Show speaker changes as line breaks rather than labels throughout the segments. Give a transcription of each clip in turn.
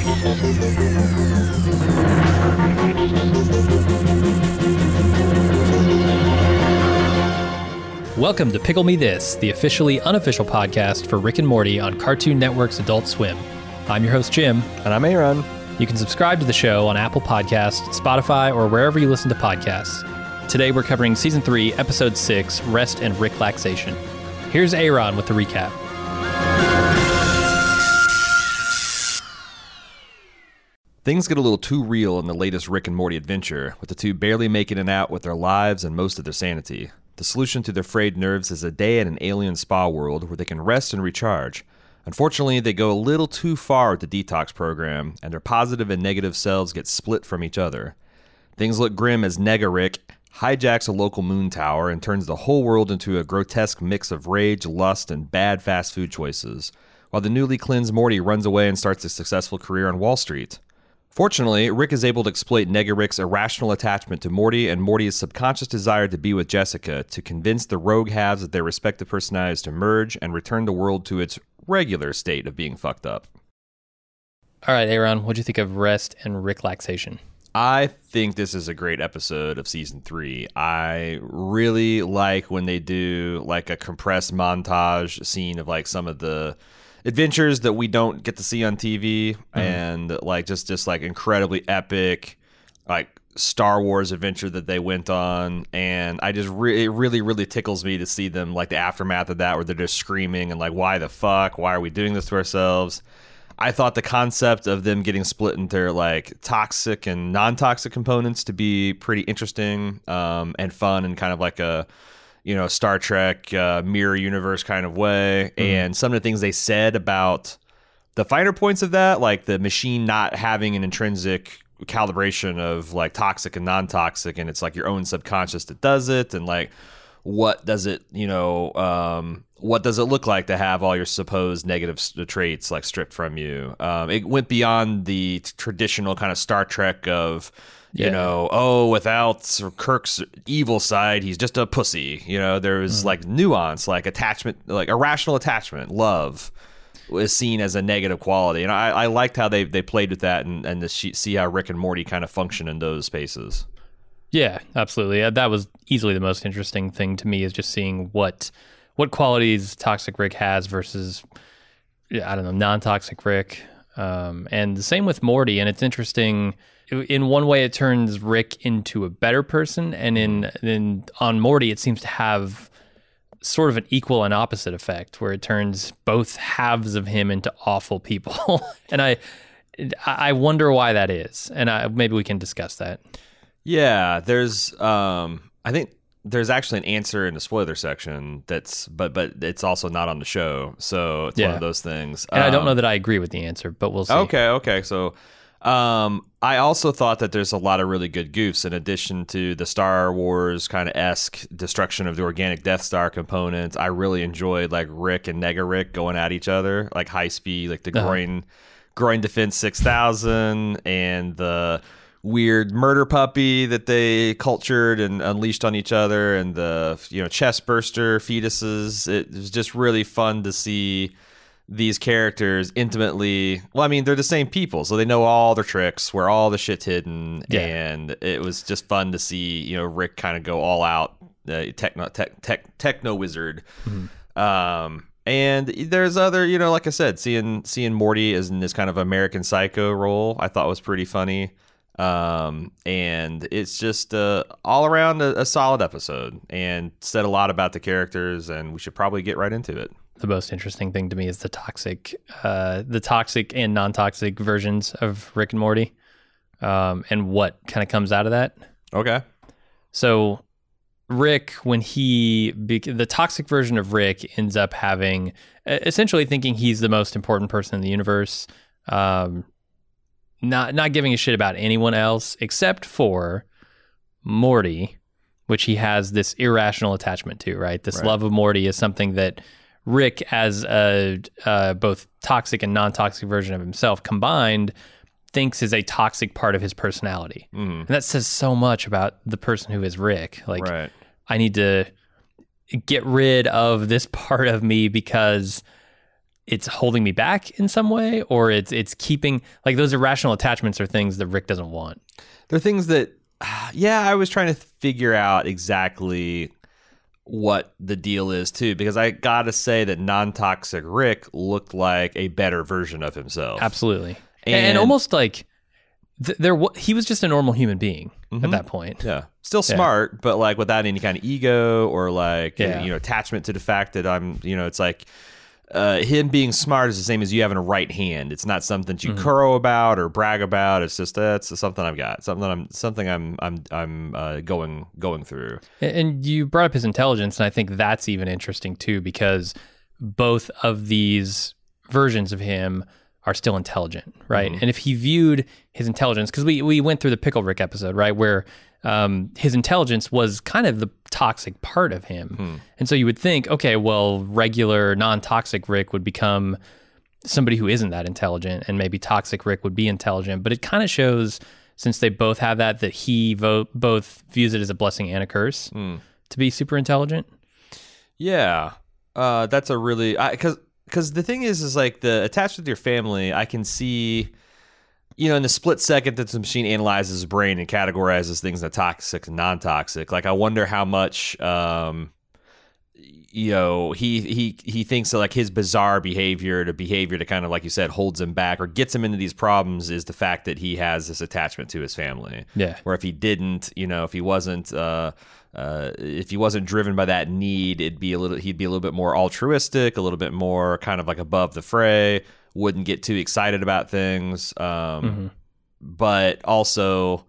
Welcome to Pickle Me This, the officially unofficial podcast for Rick and Morty on Cartoon Network's Adult Swim. I'm your host, Jim.
And I'm Aaron.
You can subscribe to the show on Apple Podcasts, Spotify, or wherever you listen to podcasts. Today we're covering Season 3, Episode 6, Rest and Ricklaxation. Here's Aaron with the recap.
Things get a little too real in the latest Rick and Morty adventure, with the two barely making it out with their lives and most of their sanity. The solution to their frayed nerves is a day at an alien spa world where they can rest and recharge. Unfortunately, they go a little too far with the detox program, and their positive and negative selves get split from each other. Things look grim as Nega-Rick hijacks a local moon tower and turns the whole world into a grotesque mix of rage, lust, and bad fast food choices, while the newly cleansed Morty runs away and starts a successful career on Wall Street. Fortunately, Rick is able to exploit Nega-Rick's irrational attachment to Morty and Morty's subconscious desire to be with Jessica to convince the rogue halves of their respective personalities to merge and return the world to its regular state of being fucked up.
All right, Aaron, what'd you think of Rest and Ricklaxation?
I think this is a great episode of Season 3. I really like when they do like a compressed montage scene of like some of the adventures that we don't get to see on TV, and like just like incredibly epic like Star Wars adventure that they went on, and I just it really tickles me to see them like the aftermath of that where they're just screaming and like, why the fuck, why are we doing this to ourselves? I thought the concept of them getting split into like toxic and non-toxic components to be pretty interesting and fun, and kind of like a Star Trek mirror universe kind of way. And some of the things they said about the finer points of that, like the machine not having an intrinsic calibration of like toxic and non-toxic, and it's like your own subconscious that does it, and like what does it what does it look like to have all your supposed negative traits like stripped from you? It went beyond the traditional kind of Star Trek of without Kirk's evil side, he's just a pussy. There's like nuance, like attachment, like irrational attachment, love is seen as a negative quality. And I liked how they played with that and to see how Rick and Morty kind of function in those spaces.
Yeah, absolutely. That was easily the most interesting thing to me, is just seeing what qualities Toxic Rick has versus, non-toxic Rick. And the same with Morty. And it's interesting. In one way, it turns Rick into a better person, and on Morty, it seems to have sort of an equal and opposite effect, where it turns both halves of him into awful people. And I wonder why that is, and maybe we can discuss that. Yeah,
there's I think there's actually an answer in the spoiler section but it's also not on the show, so it's one of those things.
And I don't know that I agree with the answer, but we'll see.
Okay, so. I also thought that there's a lot of really good goofs in addition to the Star Wars kind of esque destruction of the organic Death Star components. I really enjoyed like Rick and Nega-Rick going at each other, like high speed, like the groin defense 6000, and the weird murder puppy that they cultured and unleashed on each other, and the chest burster fetuses. It was just really fun to see these characters intimately. Well, I mean, they're the same people, so they know all their tricks, where all the shit's hidden, and it was just fun to see, Rick kind of go all out, techno wizard. And there's other, like I said, seeing Morty as in this kind of American Psycho role, I thought was pretty funny. And it's just all around a solid episode, and said a lot about the characters, and we should probably get right into it.
The most interesting thing to me is the toxic and non-toxic versions of Rick and Morty, and what kind of comes out of that.
Okay.
So Rick, when the toxic version of Rick ends up having, essentially thinking he's the most important person in the universe, not giving a shit about anyone else except for Morty, which he has this irrational attachment to, right? This love of Morty is something that Rick, as a both toxic and non-toxic version of himself combined, thinks is a toxic part of his personality. And that says so much about the person who is Rick. Like, I need to get rid of this part of me because it's holding me back in some way, or it's keeping, like, those irrational attachments are things that Rick doesn't want.
They're things that, I was trying to figure out exactly what the deal is too, because I gotta say that non-toxic Rick looked like a better version of himself.
Absolutely. And almost like he was just a normal human being at that point.
Yeah. Still smart, but like without any kind of ego or like, attachment to the fact that I'm, it's like, him being smart is the same as you having a right hand. It's not something that you crow about or brag about. It's just that's something I've got. Something I'm going through.
And you brought up his intelligence, and I think that's even interesting too, because both of these versions of him are still intelligent, right? And if he viewed his intelligence, because we went through the Pickle Rick episode, right, where his intelligence was kind of the toxic part of him. And so you would think, okay, well, regular non-toxic Rick would become somebody who isn't that intelligent, and maybe toxic Rick would be intelligent. But it kind of shows, since they both have that he both views it as a blessing and a curse to be super intelligent.
Yeah. That's a really, because the thing is like the attached with your family, I can see, in the split second that the machine analyzes his brain and categorizes things into toxic and non-toxic, like I wonder how much, he thinks that like his bizarre behavior to kind of, like you said, holds him back or gets him into these problems is the fact that he has this attachment to his family.
Yeah.
Where if he didn't, if he wasn't driven by that need, he'd be a little bit more altruistic, a little bit more kind of like above the fray, wouldn't get too excited about things. But also,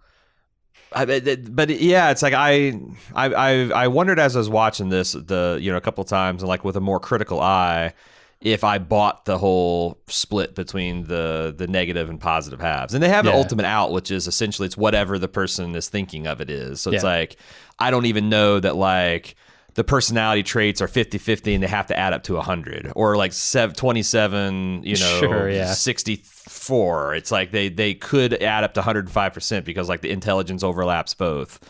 it's like I wondered as I was watching this, a couple of times, and like with a more critical eye, if I bought the whole split between the negative and positive halves. And they have an ultimate out, which is essentially it's whatever the person is thinking of it is. So it's like, I don't even know that like the personality traits are 50-50 and they have to add up to 100 or like 27, 64. It's like they could add up to 105% because like the intelligence overlaps both.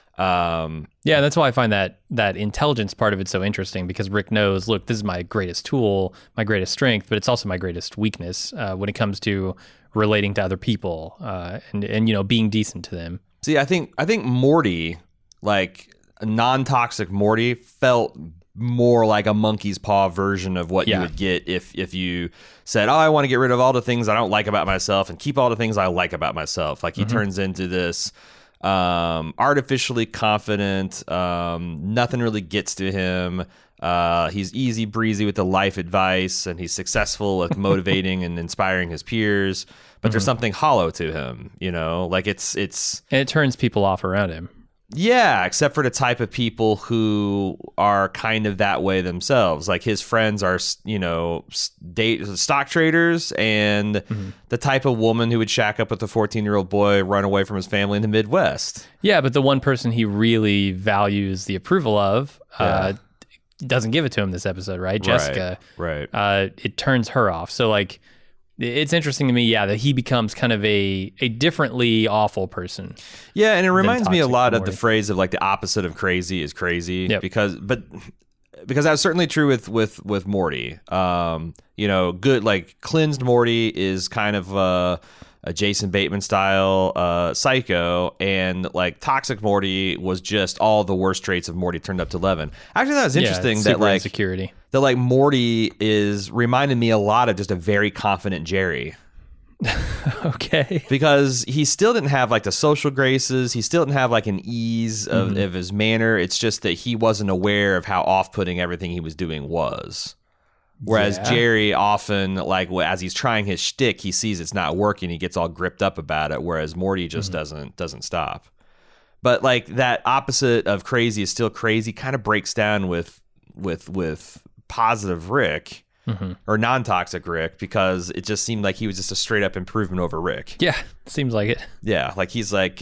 That's why I find that intelligence part of it so interesting, because Rick knows, look, this is my greatest tool, my greatest strength, but it's also my greatest weakness when it comes to relating to other people and being decent to them.
See, I think Morty, like a non-toxic Morty, felt more like a monkey's paw version of what you would get if you said, I want to get rid of all the things I don't like about myself and keep all the things I like about myself. Like he turns into this artificially confident, nothing really gets to him. He's easy breezy with the life advice, and he's successful at motivating and inspiring his peers, but there's something hollow to him, like it's
and it turns people off around him.
Yeah, except for the type of people who are kind of that way themselves. Like his friends are, stock traders, and the type of woman who would shack up with a 14-year-old boy, run away from his family in the Midwest.
Yeah, but the one person he really values the approval of doesn't give it to him this episode, right? Jessica.
Right.
It turns her off. So like, it's interesting to me, that he becomes kind of a differently awful person.
Yeah, and it reminds me a lot of the phrase of like the opposite of crazy is crazy.
Yep.
Because that's certainly true with Morty. Good, like cleansed Morty is kind of a Jason Bateman style psycho, and like toxic Morty was just all the worst traits of Morty turned up to 11. Actually, that was interesting that like
insecurity.
That like Morty is reminding me a lot of just a very confident Jerry.
Okay.
Because he still didn't have like the social graces. He still didn't have like an ease of his manner. It's just that he wasn't aware of how off-putting everything he was doing was. Whereas Jerry often, like as he's trying his shtick, he sees it's not working. He gets all gripped up about it. Whereas Morty just doesn't stop. But like that opposite of crazy is still crazy kind of breaks down with positive Rick or non-toxic Rick, because it just seemed like he was just a straight up improvement over Rick.
Yeah, seems like it.
Yeah, like he's like,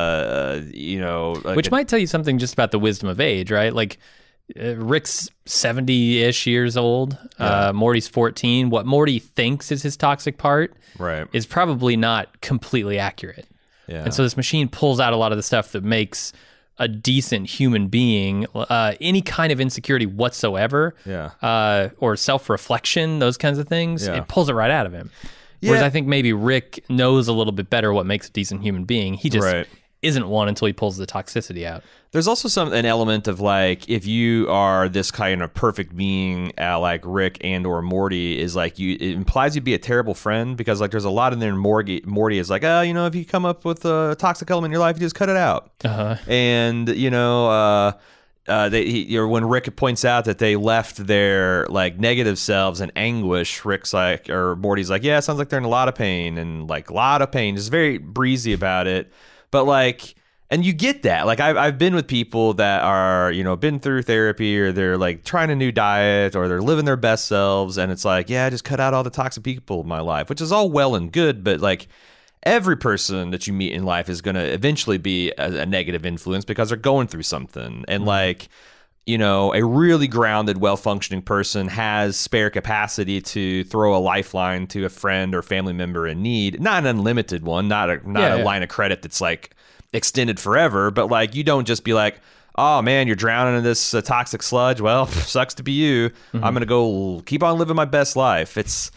which might tell you something just about the wisdom of age, right? Like Rick's 70-ish years old. Morty's 14. What Morty thinks is his toxic part is probably not completely accurate.
Yeah.
And so this machine pulls out a lot of the stuff that makes a decent human being, any kind of insecurity whatsoever, or self-reflection, those kinds of things, it pulls it right out of him. Whereas I think maybe Rick knows a little bit better what makes a decent human being. He just isn't one until he pulls the toxicity out.
There's also an element of like, if you are this kind of perfect being like Rick and or Morty, is like it implies you'd be a terrible friend, because like there's a lot in there. Morty is like, oh, you know, if you come up with a toxic element in your life, you just cut it out. And you know, when Rick points out that they left their like negative selves in anguish, Rick's like, or Morty's like, yeah, it sounds like they're in a lot of pain, and like a lot of pain. Just very breezy about it. But like, and you get that. Like I've been with people that are, you know, been through therapy, or they're like trying a new diet, or they're living their best selves, and it's like, yeah, just cut out all the toxic people in my life, which is all well and good, but like every person that you meet in life is going to eventually be a negative influence because they're going through something. And like, you know, a really grounded, well-functioning person has spare capacity to throw a lifeline to a friend or family member in need. Not an unlimited one, not a line of credit that's like extended forever, but like you don't just be like, oh man, you're drowning in this toxic sludge. Well, sucks to be you. I'm going to go keep on living my best life. It's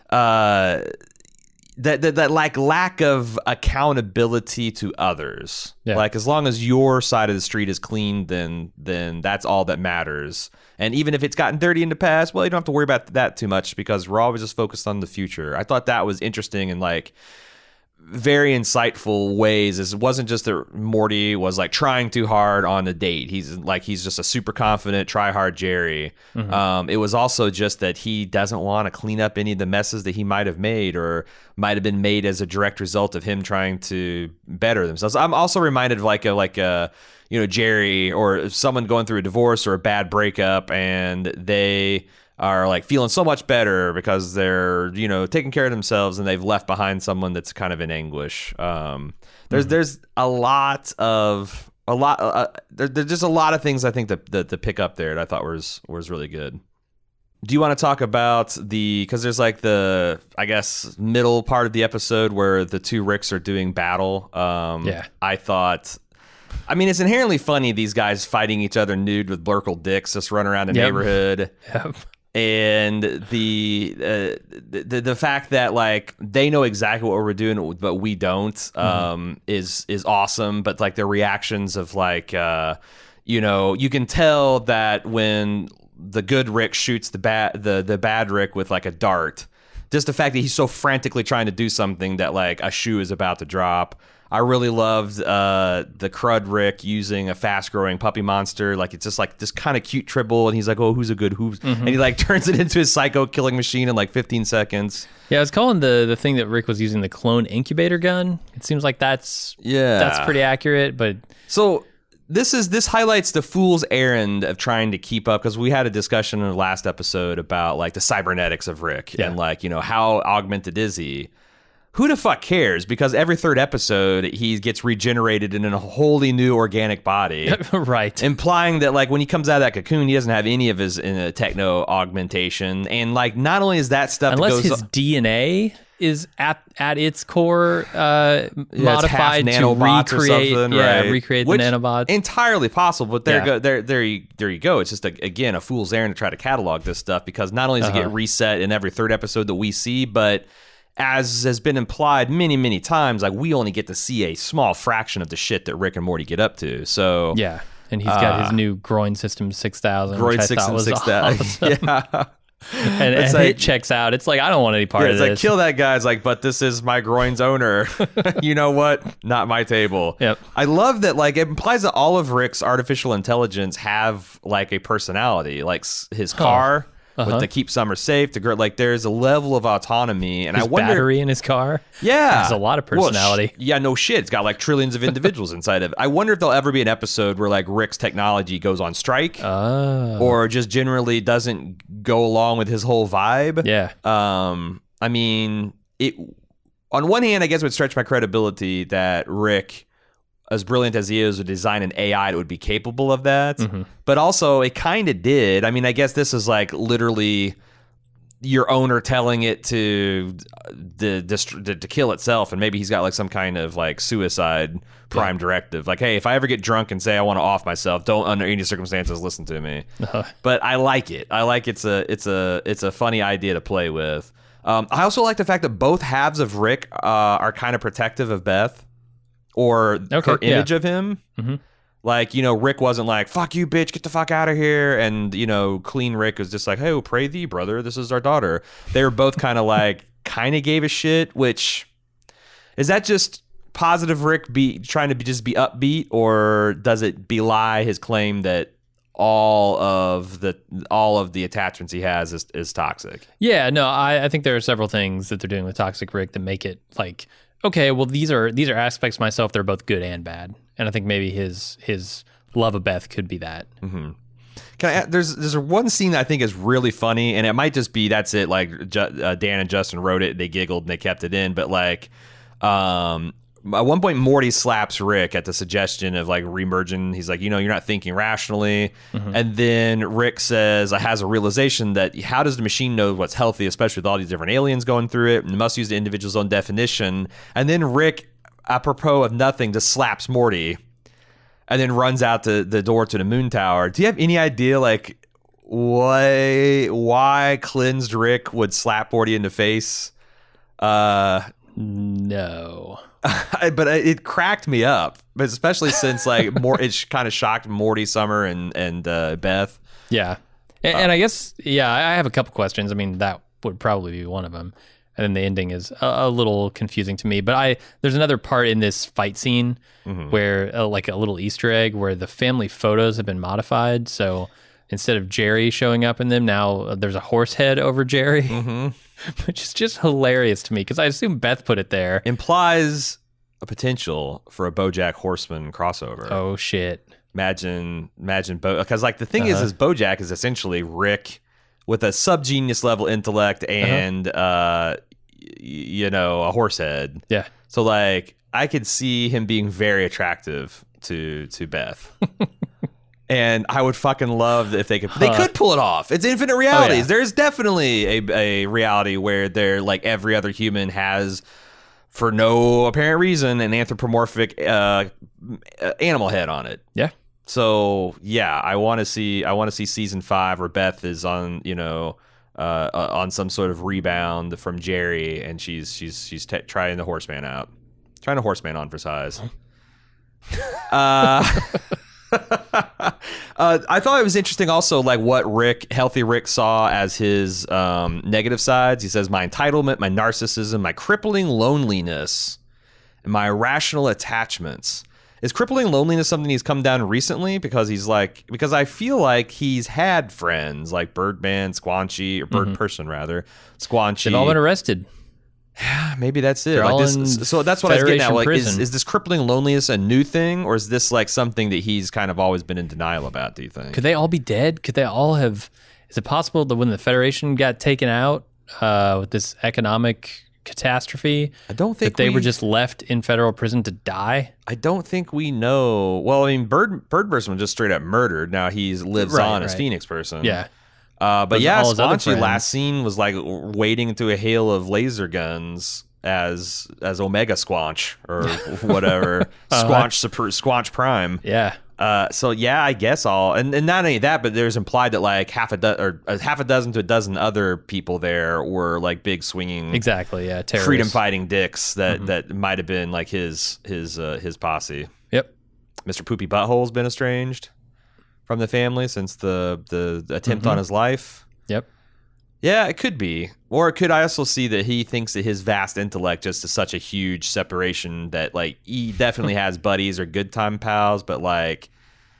that like lack of accountability to others. Like as long as your side of the street is clean, then that's all that matters. And even if it's gotten dirty in the past, well, you don't have to worry about that too much, because we're always just focused on the future. I thought that was interesting and like very insightful ways. It wasn't just that Morty was like trying too hard on a date. He's just a super confident, try hard Jerry. It was also just that he doesn't want to clean up any of the messes that he might have made, or might have been made as a direct result of him trying to better themselves. I'm also reminded of like a you know, Jerry, or someone going through a divorce or a bad breakup, and they are like feeling so much better because they're, you know, taking care of themselves, and they've left behind someone that's kind of in anguish. There's there's just a lot of things I think that the pick up there that I thought was really good. Do you want to talk about because there's like the, I guess, middle part of the episode where the two Ricks are doing battle. I thought, I mean, it's inherently funny, these guys fighting each other nude with blurkle dicks, just run around the neighborhood. And the fact that like they know exactly what we're doing, but we don't, is awesome. But like their reactions of like, you know, you can tell that when the good Rick shoots the bad Rick with like a dart, just the fact that he's so frantically trying to do something that like a shoe is about to drop. I really loved the crud Rick using a fast-growing puppy monster. Like, it's just like this kind of cute tribble, and he's like, oh, who's a good who's? And he like turns it into his psycho killing machine in like 15 seconds. Yeah,
I was calling the thing that Rick was using the clone incubator gun. It seems like that's pretty accurate, but
so this highlights the fool's errand of trying to keep up, because we had a discussion in the last episode about like the cybernetics of Rick and like, you know, how augmented is he? Who the fuck cares? Because every third episode, he gets regenerated in a wholly new organic body.
Right.
Implying that, like, when he comes out of that cocoon, he doesn't have any of his techno augmentation. And, like, not only is that stuff...
Unless his DNA is at its core modified to recreate, recreate the nanobots.
Entirely possible, but there you go. It's just, again, a fool's errand to try to catalog this stuff, because not only does it get reset in every third episode that we see, but... as has been implied many, many times, like we only get to see a small fraction of the shit that Rick and Morty get up to. So
yeah, and he's got his new groin system 6000.
Groin system 6000.
Awesome. Yeah, and it checks out. It's like, I don't want any part of this.
It's like, kill that guy. It's like, but this is my groin's owner. You know what? Not my table.
Yep.
I love that. Like, it implies that all of Rick's artificial intelligence have like a personality, like his car. With to keep Summer safe, like there's a level of autonomy, and
his
I wonder,
battery in his car,
has
a lot of personality.
Well, no shit, it's got like trillions of individuals inside of it. I wonder if there'll ever be an episode where like Rick's technology goes on strike, or just generally doesn't go along with his whole vibe.
Yeah.
I mean, it. On one hand, I guess it would stretch my credibility that Rick, as brilliant as he is, would design an AI that would be capable of that. But also, it kind of did. I mean, I guess this is like literally your owner telling it to kill itself, and maybe he's got like some kind of like suicide prime directive, like, hey, if I ever get drunk and say I want to off myself, don't under any circumstances listen to me. But I like it. It's a funny idea to play with. I also like the fact that both halves of Rick are kind of protective of Beth, or her image of him. Mm-hmm. Like, Rick wasn't like, fuck you, bitch, get the fuck out of here. And, clean Rick was just like, hey, well, pray thee, brother, this is our daughter. They were both kind of like, kind of gave a shit, which, is that just positive Rick trying to be upbeat, or does it belie his claim that all of the attachments he has is toxic?
Yeah, no, I think there are several things that they're doing with Toxic Rick that make it like, okay, well, these are aspects of myself that are both good and bad. And I think maybe his love of Beth could be that.
Mm-hmm. There's one scene that I think is really funny, and it might just be that's it. Like Dan and Justin wrote it, they giggled and they kept it in. But like, at one point, Morty slaps Rick at the suggestion of like remerging. He's like, you're not thinking rationally. Mm-hmm. And then Rick has a realization that how does the machine know what's healthy, especially with all these different aliens going through it, and must use the individual's own definition. And then Rick, apropos of nothing, just slaps Morty and then runs out the door to the moon tower. Do you have any idea like why cleansed Rick would slap Morty in the face?
No.
But it cracked me up, but especially since like it kind of shocked Morty, Summer, and Beth.
Yeah, and I guess I have a couple questions. I mean, that would probably be one of them, and then the ending is a little confusing to me. But there's another part in this fight scene where like a little Easter egg where the family photos have been modified. So instead of Jerry showing up in them, now there's a horse head over Jerry. Mm-hmm. Which is just hilarious to me because I assume Beth put it there.
Implies a potential for a BoJack Horseman crossover.
Oh shit!
Imagine because like the thing is BoJack is essentially Rick with a subgenius level intellect and a horse head.
Yeah.
So like I could see him being very attractive to Beth. And I would fucking love if they could pull it off. It's infinite realities. Oh, yeah. There's definitely a reality where they're like every other human has, for no apparent reason, an anthropomorphic animal head on it.
Yeah.
So yeah, I want to see season 5 where Beth is on on some sort of rebound from Jerry, and she's trying the horseman out, trying to horseman on for size. I thought it was interesting also like what healthy Rick saw as his negative sides. He says, my entitlement, my narcissism, my crippling loneliness, and my irrational attachments. Is crippling loneliness something he's come down recently? Because I feel like he's had friends like Birdman, Squanchy, or Bird Person rather, Squanchy.
They've all been arrested.
Yeah, maybe that's it. Like this, so that's what I was getting at. Like, is this crippling loneliness a new thing, or is this like something that he's kind of always been in denial about? Do you think?
Could they all be dead? Could they all have? Is it possible that when the Federation got taken out with this economic catastrophe,
I don't think
that they were just left in federal prison to die?
I don't think we know. Well, I mean, Bird Person was just straight up murdered. Now he lives on as Phoenix Person.
Yeah.
But yeah, Squanchy last scene was like wading through a hail of laser guns as Omega Squanch or whatever. Squanch Prime.
Yeah.
So yeah, I guess and not only that, but there's implied that like half a dozen to a dozen other people there were like big swinging,
exactly, yeah, terrorists.
Freedom fighting dicks that might have been like his posse.
Yep.
Mr. Poopy Butthole's been estranged from the family since the attempt on his life.
Yep.
Yeah, it could be. Or it could I also see that he thinks that his vast intellect just is such a huge separation that like he definitely has buddies or good time pals, but like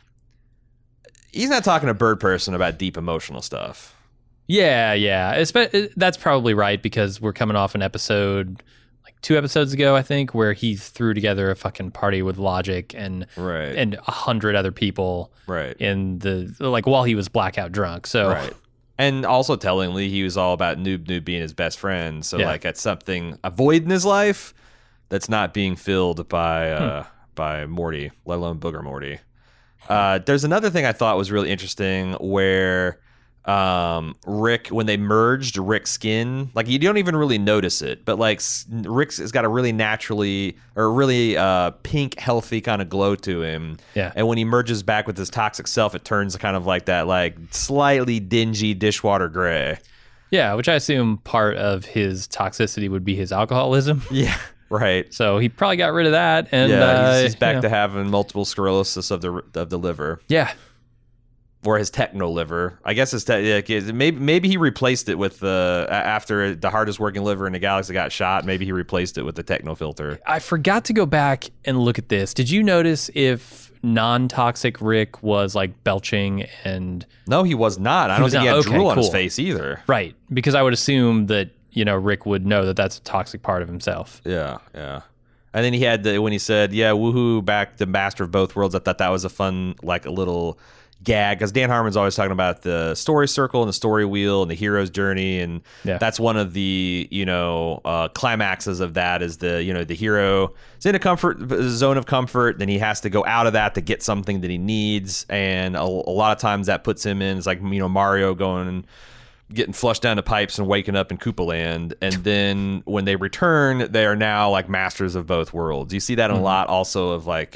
he's not talking to Bird Person about deep emotional stuff.
Yeah. That's probably right because we're coming off an episode 2 episodes ago, I think, where he threw together a fucking party with Logic and 100 other people in the while he was blackout drunk. So
and also tellingly, he was all about Noob being his best friend. So like that's something a void in his life that's not being filled by Morty, let alone Booger Morty. There's another thing I thought was really interesting where Rick, when they merged, Rick's skin, like you don't even really notice it, but like Rick's has got a really naturally or really pink, healthy kind of glow to him.
Yeah.
And when he merges back with his toxic self, it turns kind of like that, like slightly dingy dishwater gray.
Yeah, which I assume part of his toxicity would be his alcoholism.
Yeah. Right.
So he probably got rid of that, and
he's back to having multiple sclerosis of the liver.
Yeah.
Or his techno liver. I guess maybe he replaced it with after the hardest working liver in the galaxy got shot. Maybe he replaced it with the techno filter.
I forgot to go back and look at this. Did you notice if non-toxic Rick was like belching and?
No, he was not. I don't think he had drool on his face either.
Right, because I would assume that Rick would know that that's a toxic part of himself.
Yeah. And then he had when he said, "Yeah, woohoo, back the master of both worlds." I thought that was a fun, like a little gag, because Dan Harmon's always talking about the story circle and the story wheel and the hero's journey, and that's one of the climaxes of that is the hero is in a zone of comfort, then he has to go out of that to get something that he needs, and a lot of times that puts him in, it's like Mario going and getting flushed down the pipes and waking up in Koopa Land, and then when they return, they are now like masters of both worlds. You see that a lot also of like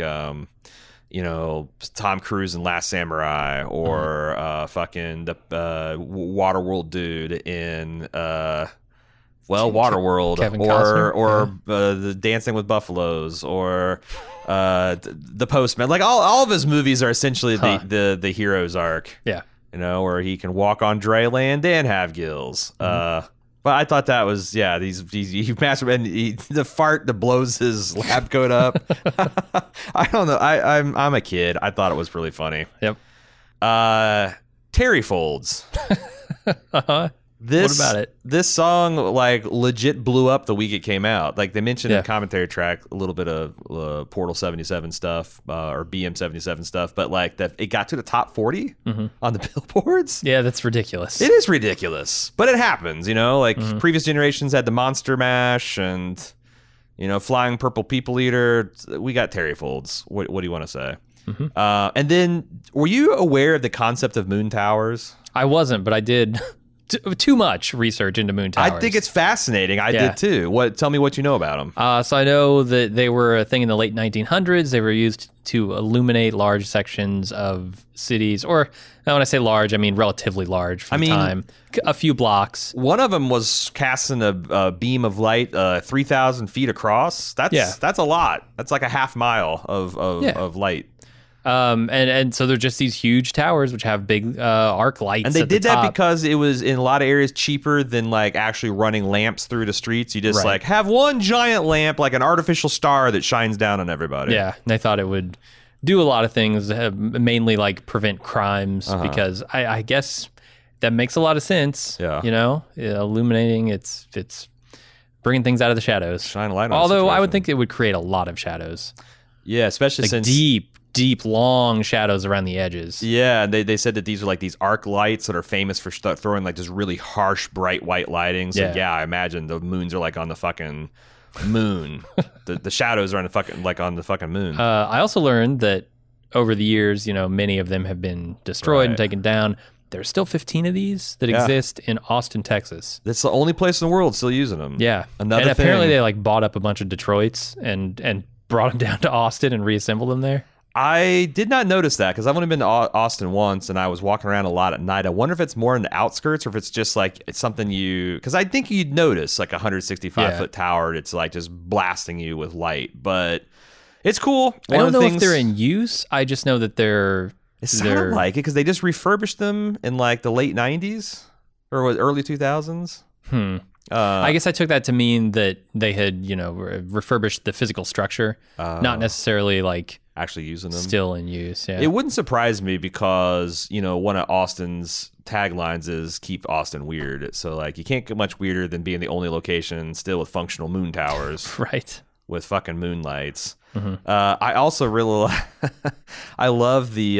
Tom Cruise in Last Samurai, or fucking the Waterworld dude in Waterworld,
Kevin Costner,
or the Dancing with Buffaloes, or the Postman. Like all of his movies are essentially the hero's arc.
Yeah.
Where he can walk on dry land and have gills. But I thought that was, these master, and the fart that blows his lab coat up. I don't know. I'm a kid. I thought it was really funny.
Yep.
Terry Folds.
What about it?
This song like legit blew up the week it came out. Like they mentioned in the commentary track a little bit of Portal 77 stuff or BM 77 stuff, but like that it got to the top 40 on the billboards.
Yeah, that's ridiculous.
It is ridiculous, but it happens. Like previous generations had the Monster Mash and Flying Purple People Eater. We got Terry Folds. What do you want to say? And then, were you aware of the concept of moon towers?
I wasn't, but I did. Too much research into moon towers.
I think it's fascinating. I did too. Tell me what you know about them.
So I know that they were a thing in the late 1900s. They were used to illuminate large sections of cities, or when I say large, I mean relatively large for the time. A few blocks.
One of them was casting a beam of light 3,000 feet across. That's a lot. That's like a half mile of light.
And so they're just these huge towers which have big arc lights.
And they did that
top.
because it was in a lot of areas cheaper than like actually running lamps through the streets. You just like have one giant lamp, like an artificial star that shines down on everybody.
Yeah, and they thought it would do a lot of things, mainly like prevent crimes, because I guess that makes a lot of sense.
Yeah,
illuminating it's bringing things out of the shadows.
Shine a light on.
Although I would think it would create a lot of shadows.
Yeah, especially
like
since
deep, long shadows around the edges.
Yeah, they said that these are like these arc lights that are famous for throwing like this really harsh, bright white lighting. So I imagine the moons are like on the fucking moon. the shadows are on the fucking moon.
I also learned that over the years, many of them have been destroyed and taken down. There's still 15 of these that exist in Austin, Texas.
That's the only place in the world still using them.
Yeah.
Another
apparently they like bought up a bunch of Detroits and brought them down to Austin and reassembled them there.
I did not notice that because I've only been to Austin once, and I was walking around a lot at night. I wonder if it's more in the outskirts or if it's just like it's something because I think you'd notice like a 165-foot tower that's like just blasting you with light, but it's cool.
I don't know if they're in use. I just know that they're...
It sounded like it because they just refurbished them in like the late 90s or early 2000s.
I guess I took that to mean that they had, refurbished the physical structure, not necessarily like
actually using them.
Still in use, yeah.
It wouldn't surprise me because, one of Austin's taglines is keep Austin weird. So like you can't get much weirder than being the only location still with functional moon towers.
Right.
With fucking moonlights. I also really I love the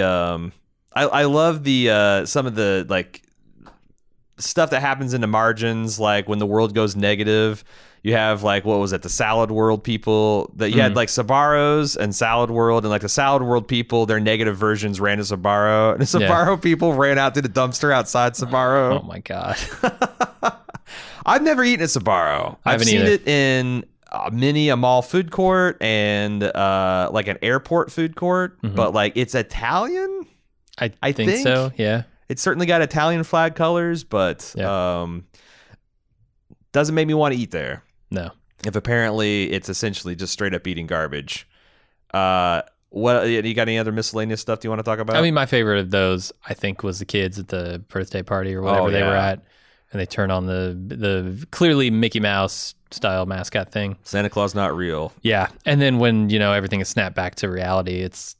I love the some of the like stuff that happens in the margins, like when the world goes negative, You have like, what was it, the Salad World people that you had like Sbarros and Salad World, and like the Salad World people, their negative versions ran to Sbarro, and the Sbarro people ran out to the dumpster outside Sbarro.
Oh my God.
I've never eaten a Sbarro. I've seen it in a mall food court and like an airport food court, but like it's Italian.
I think so. Yeah.
It's certainly got Italian flag colors, but doesn't make me want to eat there.
No.
If apparently it's essentially just straight up eating garbage. What you got any other miscellaneous stuff do you want to talk about?
I mean, my favorite of those, I think, was the kids at the birthday party or whatever they were at, and they turn on the clearly Mickey Mouse style mascot thing.
Santa Claus not real.
Yeah, and then when everything is snapped back to reality, it's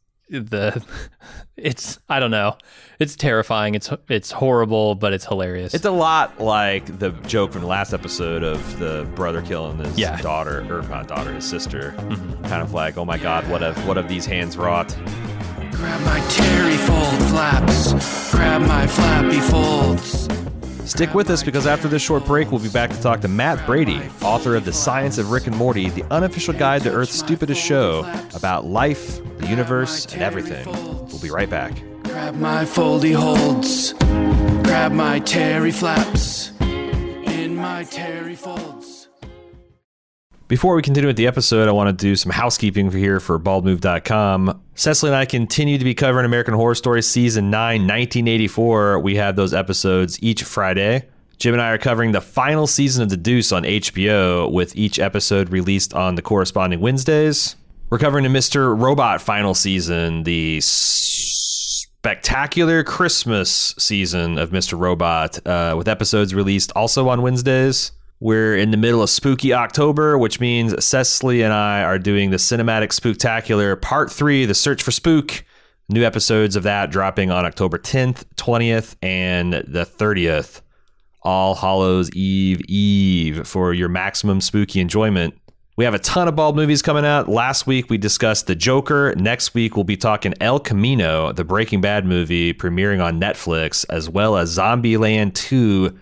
I don't know. It's terrifying. It's horrible, but it's hilarious.
It's a lot like the joke from the last episode of the brother killing his daughter, or not daughter, his sister. Kind of like, oh my God, what have these hands wrought?
Grab my terry fold flaps. Grab my flappy folds.
Stick with us, because after this short break, we'll be back to talk to Matt Brady, author of The Science of Rick and Morty, the unofficial guide to Earth's stupidest show, about life, the universe, and everything. We'll be right back.
Grab my foldy holds. Grab my terry flaps. In my terry folds.
Before we continue with the episode, I want to do some housekeeping for baldmove.com. Cecily and I continue to be covering American Horror Story Season 9, 1984. We have those episodes each Friday. Jim and I are covering the final season of The Deuce on HBO, with each episode released on the corresponding Wednesdays. We're covering the Mr. Robot final season, the spectacular Christmas season of Mr. Robot, with episodes released also on Wednesdays. We're in the middle of spooky October, which means Cecily and I are doing the Cinematic Spooktacular Part 3, The Search for Spook. New episodes of that dropping on October 10th, 20th, and the 30th. All Hallows Eve for your maximum spooky enjoyment. We have a ton of Bald movies coming out. Last week we discussed The Joker. Next week we'll be talking El Camino, the Breaking Bad movie premiering on Netflix, as well as Zombieland 2,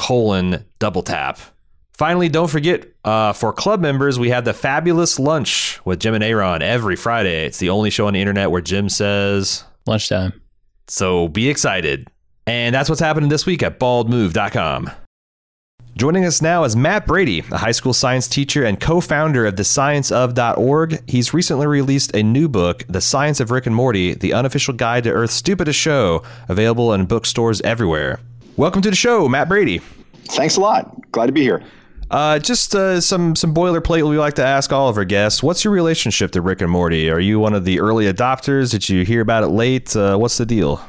Double Tap. Finally, don't forget, for club members, we have the Fabulous Lunch with Jim and Aaron every Friday. It's the only show on the internet where Jim says
lunchtime. So
be excited. And that's what's happening this week at baldmove.com. Joining us now is Matt Brady, a high school science teacher and co-founder of thescienceof.org. He's recently released a new book, The Science of Rick and Morty, the unofficial guide to Earth's stupidest show, available in bookstores everywhere. Welcome to the show, Matt Brady.
Thanks a lot. Glad to be here.
Just some boilerplate we like to ask all of our guests. What's your relationship to Rick and Morty? Are you one of the early adopters? Did you hear about it late? What's the deal?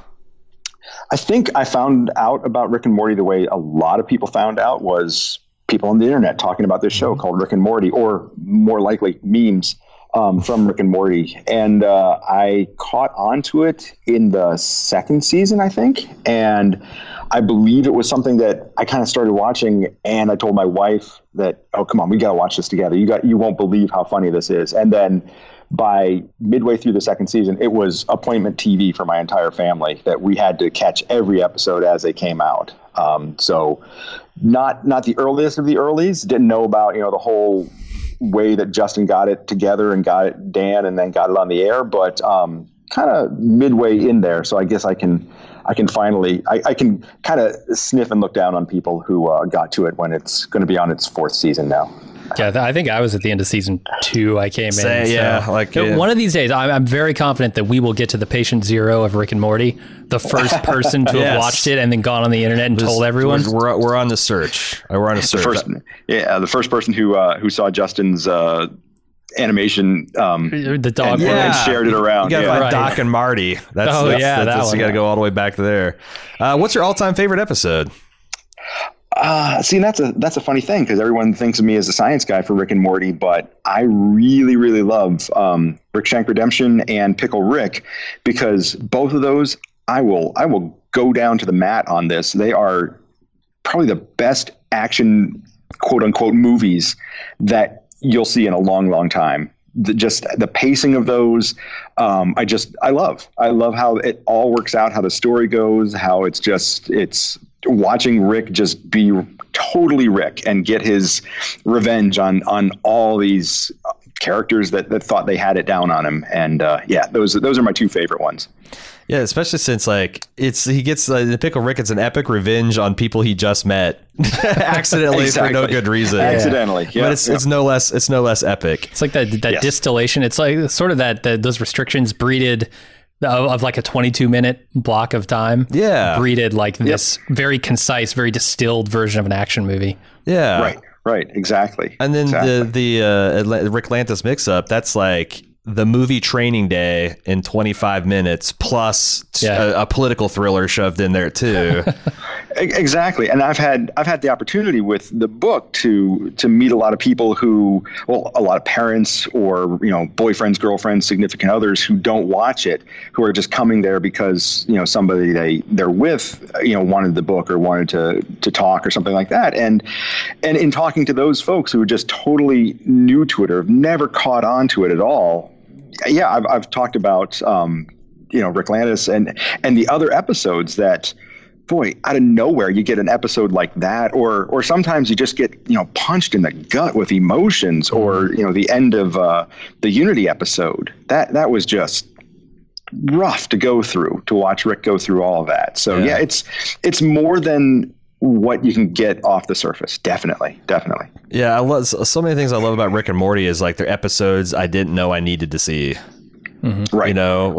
I think I found out about Rick and Morty the way a lot of people found out, was people on the internet talking about this show called Rick and Morty, or more likely memes from Rick and Morty. And I caught onto it in the second season, I think. And I believe it was something that I kind of started watching, and I told my wife that, oh, come on, we got to watch this together. You won't believe how funny this is. And then by midway through the second season, it was appointment TV for my entire family, that we had to catch every episode as they came out. So not the earliest of the earlies, didn't know about, the whole way that Justin got it together and got it Dan and then got it on the air, but kind of midway in there. So I guess I can finally kind of sniff and look down on people who got to it when it's going to be on its fourth season now.
Yeah, I think I was at the end of season 2. I came in. One of these days, I'm very confident that we will get to the patient zero of Rick and Morty, the first person to have watched it and then gone on the internet and told everyone.
We're on the search. We're on a search.
The first person who saw Justin's animation,
the dog,
and shared it around.
You got Doc and Marty. That's you got to go all the way back to there. What's your all-time favorite episode?
See, that's a funny thing, because everyone thinks of me as a science guy for Rick and Morty, but I really, really love Rick Shank Redemption and Pickle Rick, because both of those I will go down to the mat on this. They are probably the best action, quote unquote, movies that you'll see in a long, long time. The pacing of those, I love how it all works out, how the story goes, how it's watching Rick just be totally Rick and get his revenge on all these characters that thought they had it down on him. And those are my two favorite ones.
Yeah, especially since he gets the Pickle Rick. It's an epic revenge on people he just met accidentally
Exactly.
for no good reason.
Accidentally, yeah.
But it's no less epic.
It's like that distillation. It's like sort of those restrictions breeded of like a 22-minute block of time.
Yeah,
breeded like this very concise, very distilled version of an action movie.
Yeah,
right, exactly.
And then the Rick Lantis mix-up. That's like the movie Training Day in 25 minutes plus a political thriller shoved in there too.
Exactly. And I've had the opportunity with the book to meet a lot of people who, a lot of parents or, boyfriends, girlfriends, significant others who don't watch it, who are just coming there because, somebody they're with, wanted the book or wanted to talk or something like that. And in talking to those folks who are just totally new to it or have never caught on to it at all. Yeah, I've talked about, Rick Lantis and the other episodes that, boy, out of nowhere, you get an episode like that, or sometimes you just get, punched in the gut with emotions, or, the end of the Unity episode. That was just rough to go through, to watch Rick go through all of that. So yeah, it's more than what you can get off the surface. Definitely.
Yeah, I love so many things I love about Rick and Morty is like their episodes I didn't know I needed to see.
Mm-hmm. Right.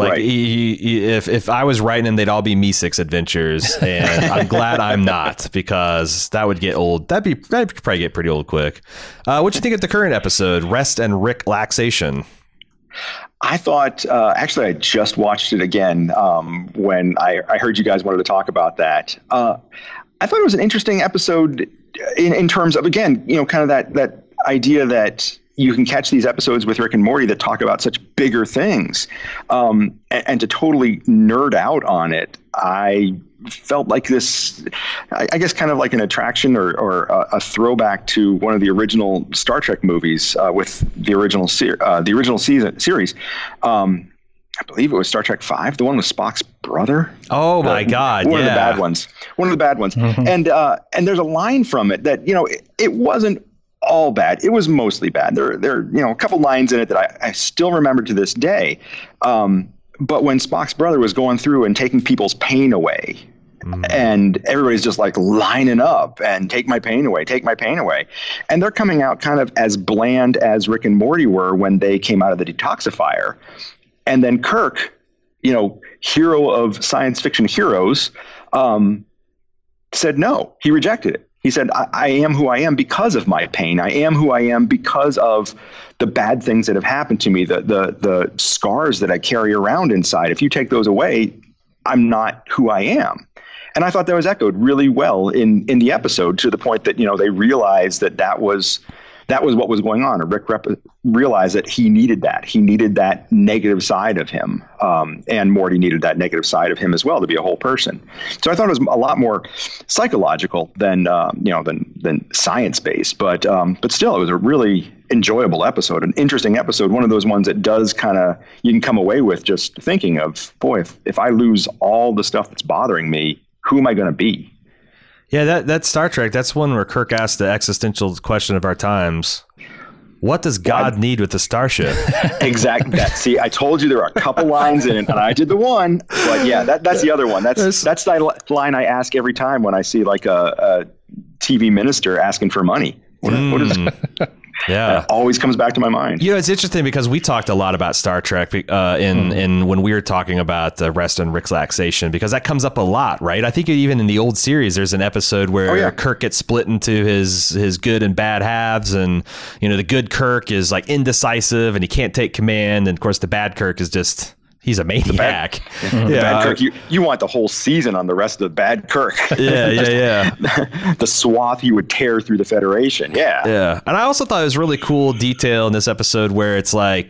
If I was writing them, they'd all be Meeseeks adventures, and I'm glad I'm not, because that would get old. That'd probably get pretty old quick. What'd you think of the current episode, Rest and Rick Laxation?
I thought, actually, I just watched it again when I heard you guys wanted to talk about that. I thought it was an interesting episode in terms of, again, kind of that idea that you can catch these episodes with Rick and Morty that talk about such bigger things, and to totally nerd out on it. I felt like this, I guess, kind of like an attraction or a throwback to one of the original Star Trek movies with the original series. I believe it was Star Trek V, the one with Spock's brother.
Oh my God!
One of the bad ones. Mm-hmm. And there's a line from it that it wasn't all bad. It was mostly bad. There a couple lines in it that I still remember to this day. But when Spock's brother was going through and taking people's pain away, and everybody's just like lining up and take my pain away. And they're coming out kind of as bland as Rick and Morty were when they came out of the detoxifier. And then Kirk, hero of science fiction heroes, said no. He rejected it. He said, I am who I am because of my pain. I am who I am because of the bad things that have happened to me, the scars that I carry around inside. If you take those away, I'm not who I am. And I thought that was echoed really well in the episode, to the point that, they realized that was what was going on. Rick realized that he needed that. He needed that negative side of him. And Morty needed that negative side of him as well to be a whole person. So I thought it was a lot more psychological than science-based. But still, it was a really enjoyable episode, an interesting episode. One of those ones that does you can come away with just thinking of, boy, if I lose all the stuff that's bothering me, who am I going to be?
Yeah, that Star Trek, that's one where Kirk asked the existential question of our times. What does God need with the starship?
Exactly. See, I told you there are a couple lines in it, and I did the one. But yeah, that's the other one. That's the line I ask every time when I see like a TV minister asking for money. What is
Yeah,
it always comes back to my mind.
It's interesting because we talked a lot about Star Trek in when we were talking about Rest and Rick Laxation, because that comes up a lot, right? I think even in the old series, there's an episode where Kirk gets split into his good and bad halves, and the good Kirk is like indecisive and he can't take command, and of course the bad Kirk is just. He's a maniac.
Bad Kirk, you want the whole season on the rest of the bad Kirk.
Yeah.
The swath he would tear through the Federation. Yeah.
And I also thought it was really cool detail in this episode where it's like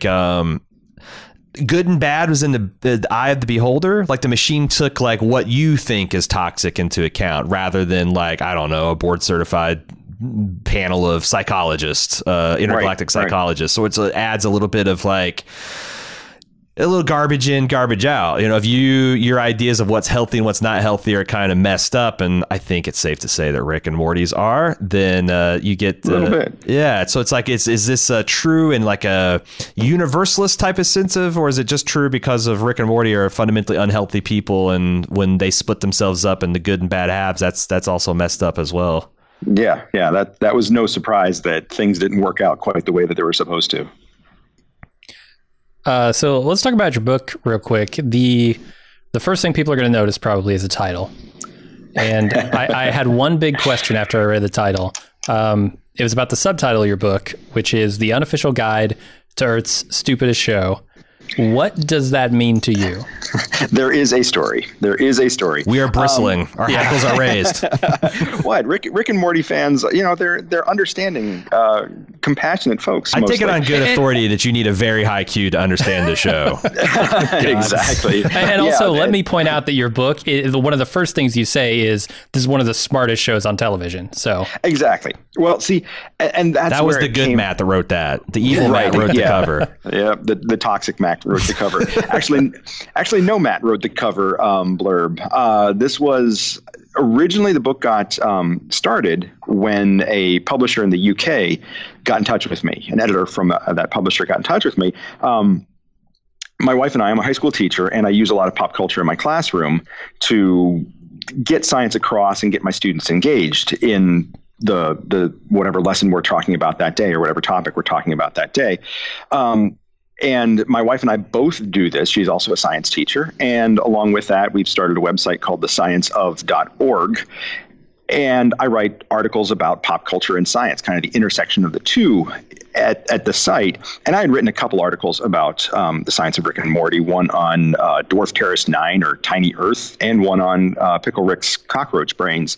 good and bad was in the eye of the beholder. Like the machine took like what you think is toxic into account, rather than like, I don't know, a board certified panel of psychologists, intergalactic psychologists. So it adds a little bit of like, a little garbage in, garbage out. You know, if your ideas of what's healthy and what's not healthy are kind of messed up, and I think it's safe to say that Rick and Morty's are, then you get
a little bit.
Yeah. So it's like, is this true in like a universalist type of sense of, or is it just true because of Rick and Morty are fundamentally unhealthy people, and when they split themselves up into good and bad halves, that's also messed up as well.
Yeah. That was no surprise that things didn't work out quite the way that they were supposed to.
So let's talk about your book real quick. The first thing people are going to notice probably is the title. And I had one big question after I read the title. It was about the subtitle of your book, which is The Unofficial Guide to Earth's Stupidest Show. What does that mean to you?
There is a story.
We are bristling. Our hackles are raised.
What? Rick and Morty fans, they're understanding, compassionate folks.
I take it on good authority that you need a very high Q to understand the show.
Exactly.
And also, let me point out that your book, one of the first things you say is, this is one of the smartest shows on television. So
exactly. Well, see, and that
was the good Matt that wrote that. The evil Matt wrote the cover.
Yeah, the toxic Matt wrote the cover. Actually, no Matt wrote the cover blurb. This was originally, the book got started when a publisher in the UK got in touch with me. An editor from that publisher got in touch with me. My wife and I'm a high school teacher, and I use a lot of pop culture in my classroom to get science across and get my students engaged in the whatever lesson we're talking about that day, or whatever topic we're talking about that day. And my wife and I both do this. She's also a science teacher. And along with that, we've started a website called thescienceof.org. And I write articles about pop culture and science, kind of the intersection of the two at the site. And I had written a couple articles about the science of Rick and Morty, one on Dwarf Terrace 9 or Tiny Earth, and one on Pickle Rick's cockroach brains.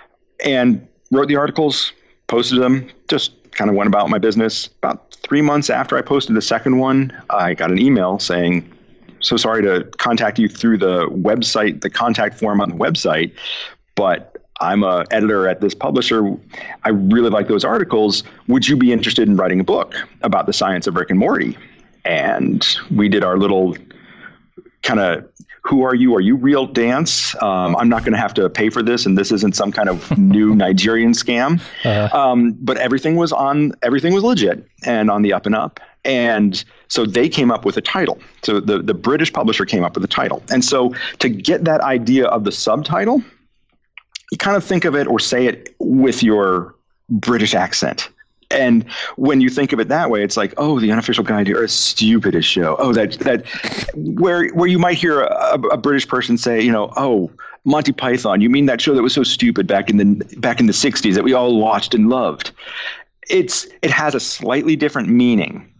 And wrote the articles, posted them, just kind of went about my business. About 3 months after I posted the second one, I got an email saying, so sorry to contact you through the website, the contact form on the website, but I'm an editor at this publisher. I really like those articles. Would you be interested in writing a book about the science of Rick and Morty? And we did our little kind of, who are you? Are you real dance? I'm not going to have to pay for this, and this isn't some kind of new Nigerian scam. But everything was legit and on the up and up. And so they came up with a title. So the British publisher came up with a title. And so to get that idea of the subtitle, you kind of think of it or say it with your British accent. And when you think of it that way, it's like, oh, The Unofficial Guide to Earth's Stupidest Show. Oh, that where you might hear a British person say, oh, Monty Python. You mean that show that was so stupid back in the 60s that we all watched and loved? It has a slightly different meaning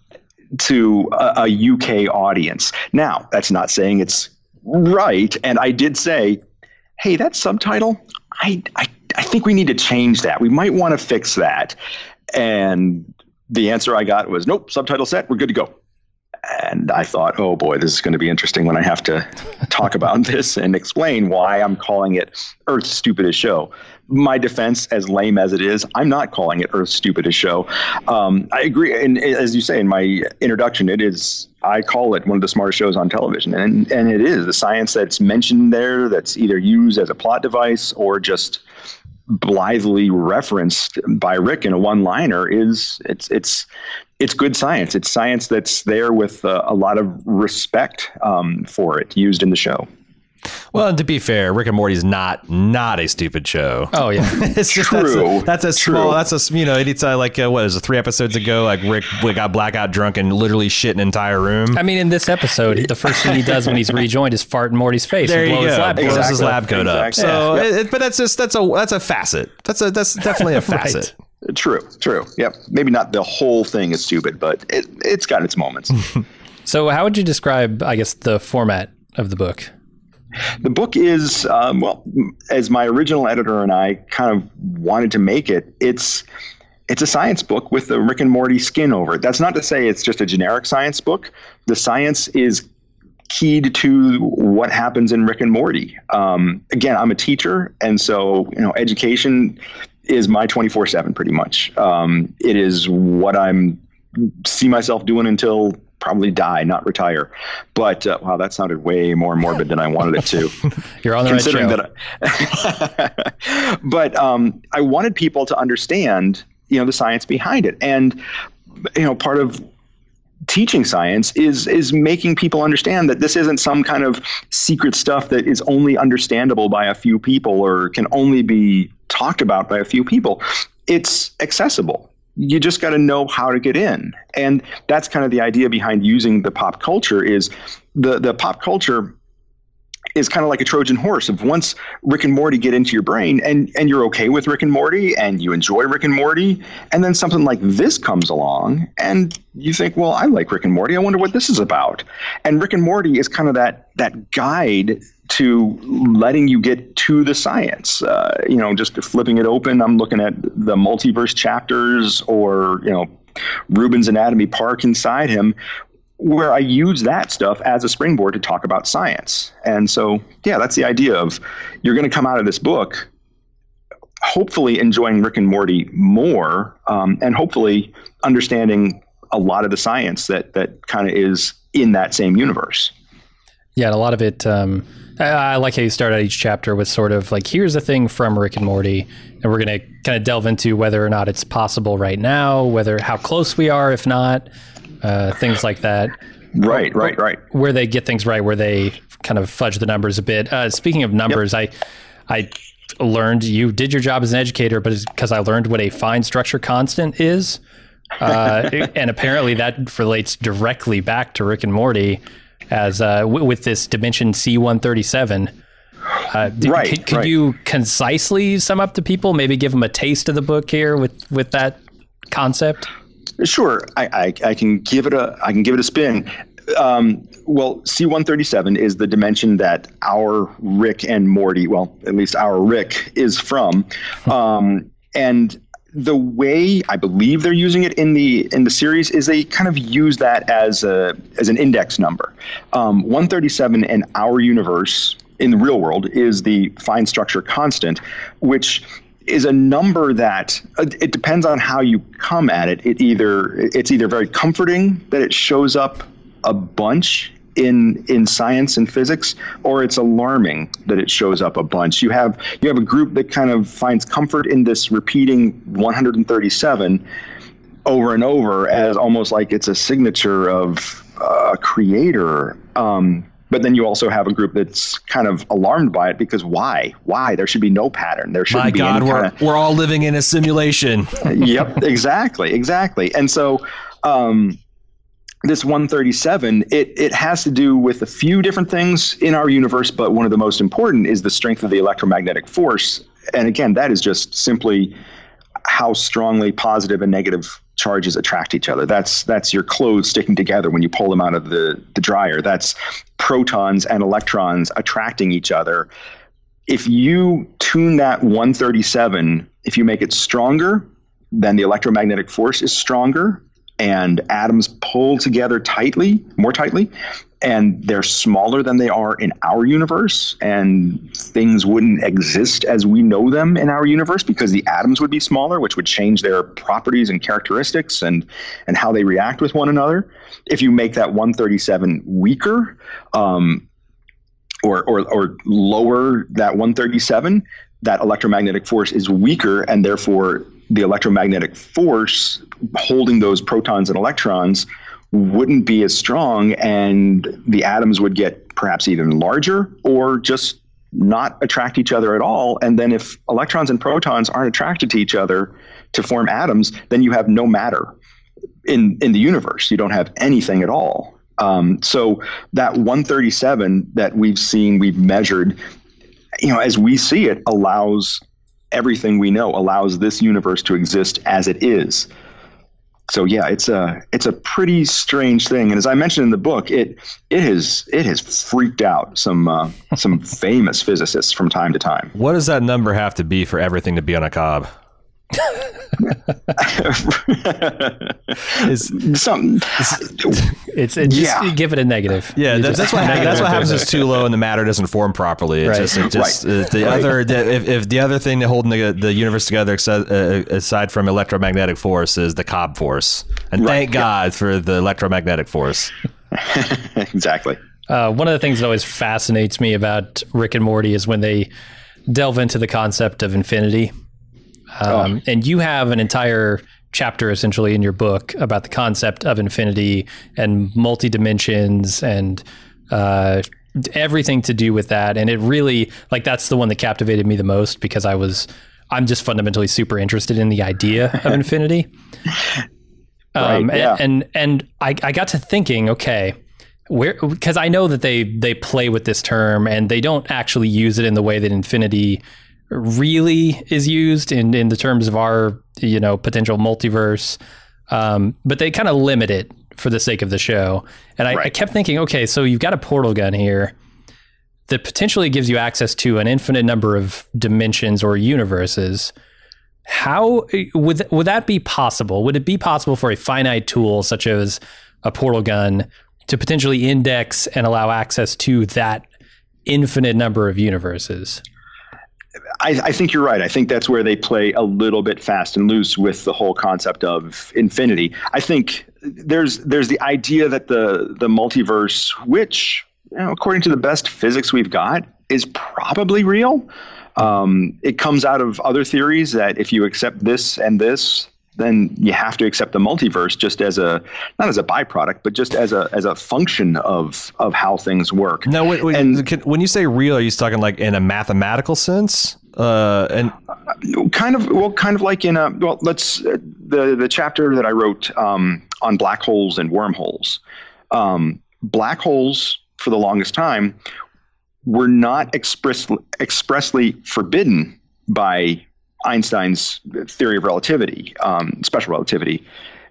to a UK audience. Now, that's not saying it's right. And I did say, hey, that subtitle, I think we need to change that. We might want to fix that. And the answer I got was, nope, subtitle set, we're good to go. And I thought, oh boy, this is going to be interesting when I have to talk about this and explain why I'm calling it Earth's Stupidest Show. My defense, as lame as it is, I'm not calling it Earth's Stupidest Show. I agree. And as you say in my introduction, I call it one of the smartest shows on television. And it is. The science that's mentioned there, that's either used as a plot device or just blithely referenced by Rick in a one-liner, it's good science. It's science that's there with a lot of respect for it, used in the show.
Well, and to be fair, Rick and Morty is not a stupid show.
Oh yeah,
it's just
true.
That's a it's like what is it, 3 episodes ago? Like Rick got blackout drunk and literally shit an entire room.
I mean, in this episode, the first thing he does when he's rejoined is fart in Morty's face.
There
and blow
you
his
go.
lab coat.
Blows his lab coat up. So,
yeah.
But that's a facet. That's definitely a facet.
Right. True. Yep. Maybe not the whole thing is stupid, but it's got its moments.
So, how would you describe, I guess, the format of the book?
The book is, as my original editor and I kind of wanted to make it, it's a science book with the Rick and Morty skin over it. That's not to say it's just a generic science book. The science is keyed to what happens in Rick and Morty. Again, I'm a teacher, and so education is my 24/7 pretty much. It is what I'm see myself doing until probably die, not retire. But wow, that sounded way more morbid than I wanted it to.
You're on the right show.
But I wanted people to understand, the science behind it. And, part of teaching science is making people understand that this isn't some kind of secret stuff that is only understandable by a few people or can only be talked about by a few people. It's accessible. You just got to know how to get in. And that's kind of the idea behind using the pop culture is the pop culture is kind of like a Trojan horse of once Rick and Morty get into your brain and you're okay with Rick and Morty and you enjoy Rick and Morty. And then something like this comes along and you think, well, I like Rick and Morty. I wonder what this is about. And Rick and Morty is kind of that guide to letting you get to the science, just flipping it open. I'm looking at the multiverse chapters or, Rubin's Anatomy Park inside him, where I use that stuff as a springboard to talk about science. And so, yeah, that's the idea of you're going to come out of this book hopefully enjoying Rick and Morty more and hopefully understanding a lot of the science that kind of is in that same universe.
Yeah, and a lot of it, I like how you start out each chapter with sort of like, here's a thing from Rick and Morty, and we're going to kind of delve into whether or not it's possible right now, how close we are, if not, things like that.
Right.
Where they get things right, where they kind of fudge the numbers a bit. Speaking of numbers, yep. I learned you did your job as an educator, but it's because I learned what a fine structure constant is. And apparently that relates directly back to Rick and Morty as with this dimension C137. Could you concisely sum up to people, maybe give them a taste of the book here with that concept?
Sure, I can give it a spin. Well, C137 is the dimension that our Rick and Morty, well, at least our Rick, is from, and the way I believe they're using it in the series is they kind of use that as an index number. 137 in our universe in the real world is the fine structure constant, which is a number that it depends on how you come at it. It's either very comforting that it shows up a bunch in science and physics, or it's alarming that it shows up a bunch. You have a group that kind of finds comfort in this repeating 137 over and over as almost like it's a signature of a creator. But then you also have a group that's kind of alarmed by it because why? There should be no pattern. There shouldn't be any kind of...
we're all living in a simulation.
Yep, exactly. And so this 137, it has to do with a few different things in our universe, but one of the most important is the strength of the electromagnetic force. And again, that is just simply how strongly positive and negative charges attract each other. That's your clothes sticking together when you pull them out of the dryer. That's protons and electrons attracting each other. If you tune that 137, if you make it stronger, then the electromagnetic force is stronger and atoms pull together more tightly, and they're smaller than they are in our universe, and things wouldn't exist as we know them in our universe because the atoms would be smaller, which would change their properties and characteristics and how they react with one another. If you make that 137 weaker, or lower that 137, that electromagnetic force is weaker, and therefore the electromagnetic force holding those protons and electrons wouldn't be as strong, and the atoms would get perhaps even larger or just not attract each other at all. And then if electrons and protons aren't attracted to each other to form atoms, then you have no matter in the universe. You don't have anything at all. So that 137 that we've measured, as we see it, allows everything we know, allows this universe to exist as it is. So yeah, it's a pretty strange thing, and as I mentioned in the book, it has freaked out some famous physicists from time to time.
What does that number have to be for everything to be on a cob?
It's just give it a negative.
Yeah, that's what happens. Is too low and the matter doesn't form properly. If the other thing that holding the universe together, aside from electromagnetic force, is the Cobb force, and thank God for the electromagnetic force.
Exactly.
One of the things that always fascinates me about Rick and Morty is when they delve into the concept of infinity. And you have an entire chapter essentially in your book about the concept of infinity and multi-dimensions and everything to do with that. And it really, like, that's the one that captivated me the most because I'm just fundamentally super interested in the idea of infinity. And I got to thinking, okay, because I know that they play with this term and they don't actually use it in the way that infinity really is used in the terms of our, potential multiverse. But they kind of limit it for the sake of the show. And I kept thinking, okay, so you've got a portal gun here that potentially gives you access to an infinite number of dimensions or universes. How would that be possible? Would it be possible for a finite tool such as a portal gun to potentially index and allow access to that infinite number of universes?
I think you're right. I think that's where they play a little bit fast and loose with the whole concept of infinity. I think there's the idea that the multiverse, which, according to the best physics we've got, is probably real. It comes out of other theories that if you accept this and this, then you have to accept the multiverse just as not as a byproduct, but just as a function of how things work.
Now, when you say real, are you talking like in a mathematical sense? And
kind of like in the chapter that I wrote on black holes and wormholes. Black holes, for the longest time, were not expressly forbidden by Einstein's theory of relativity, special relativity.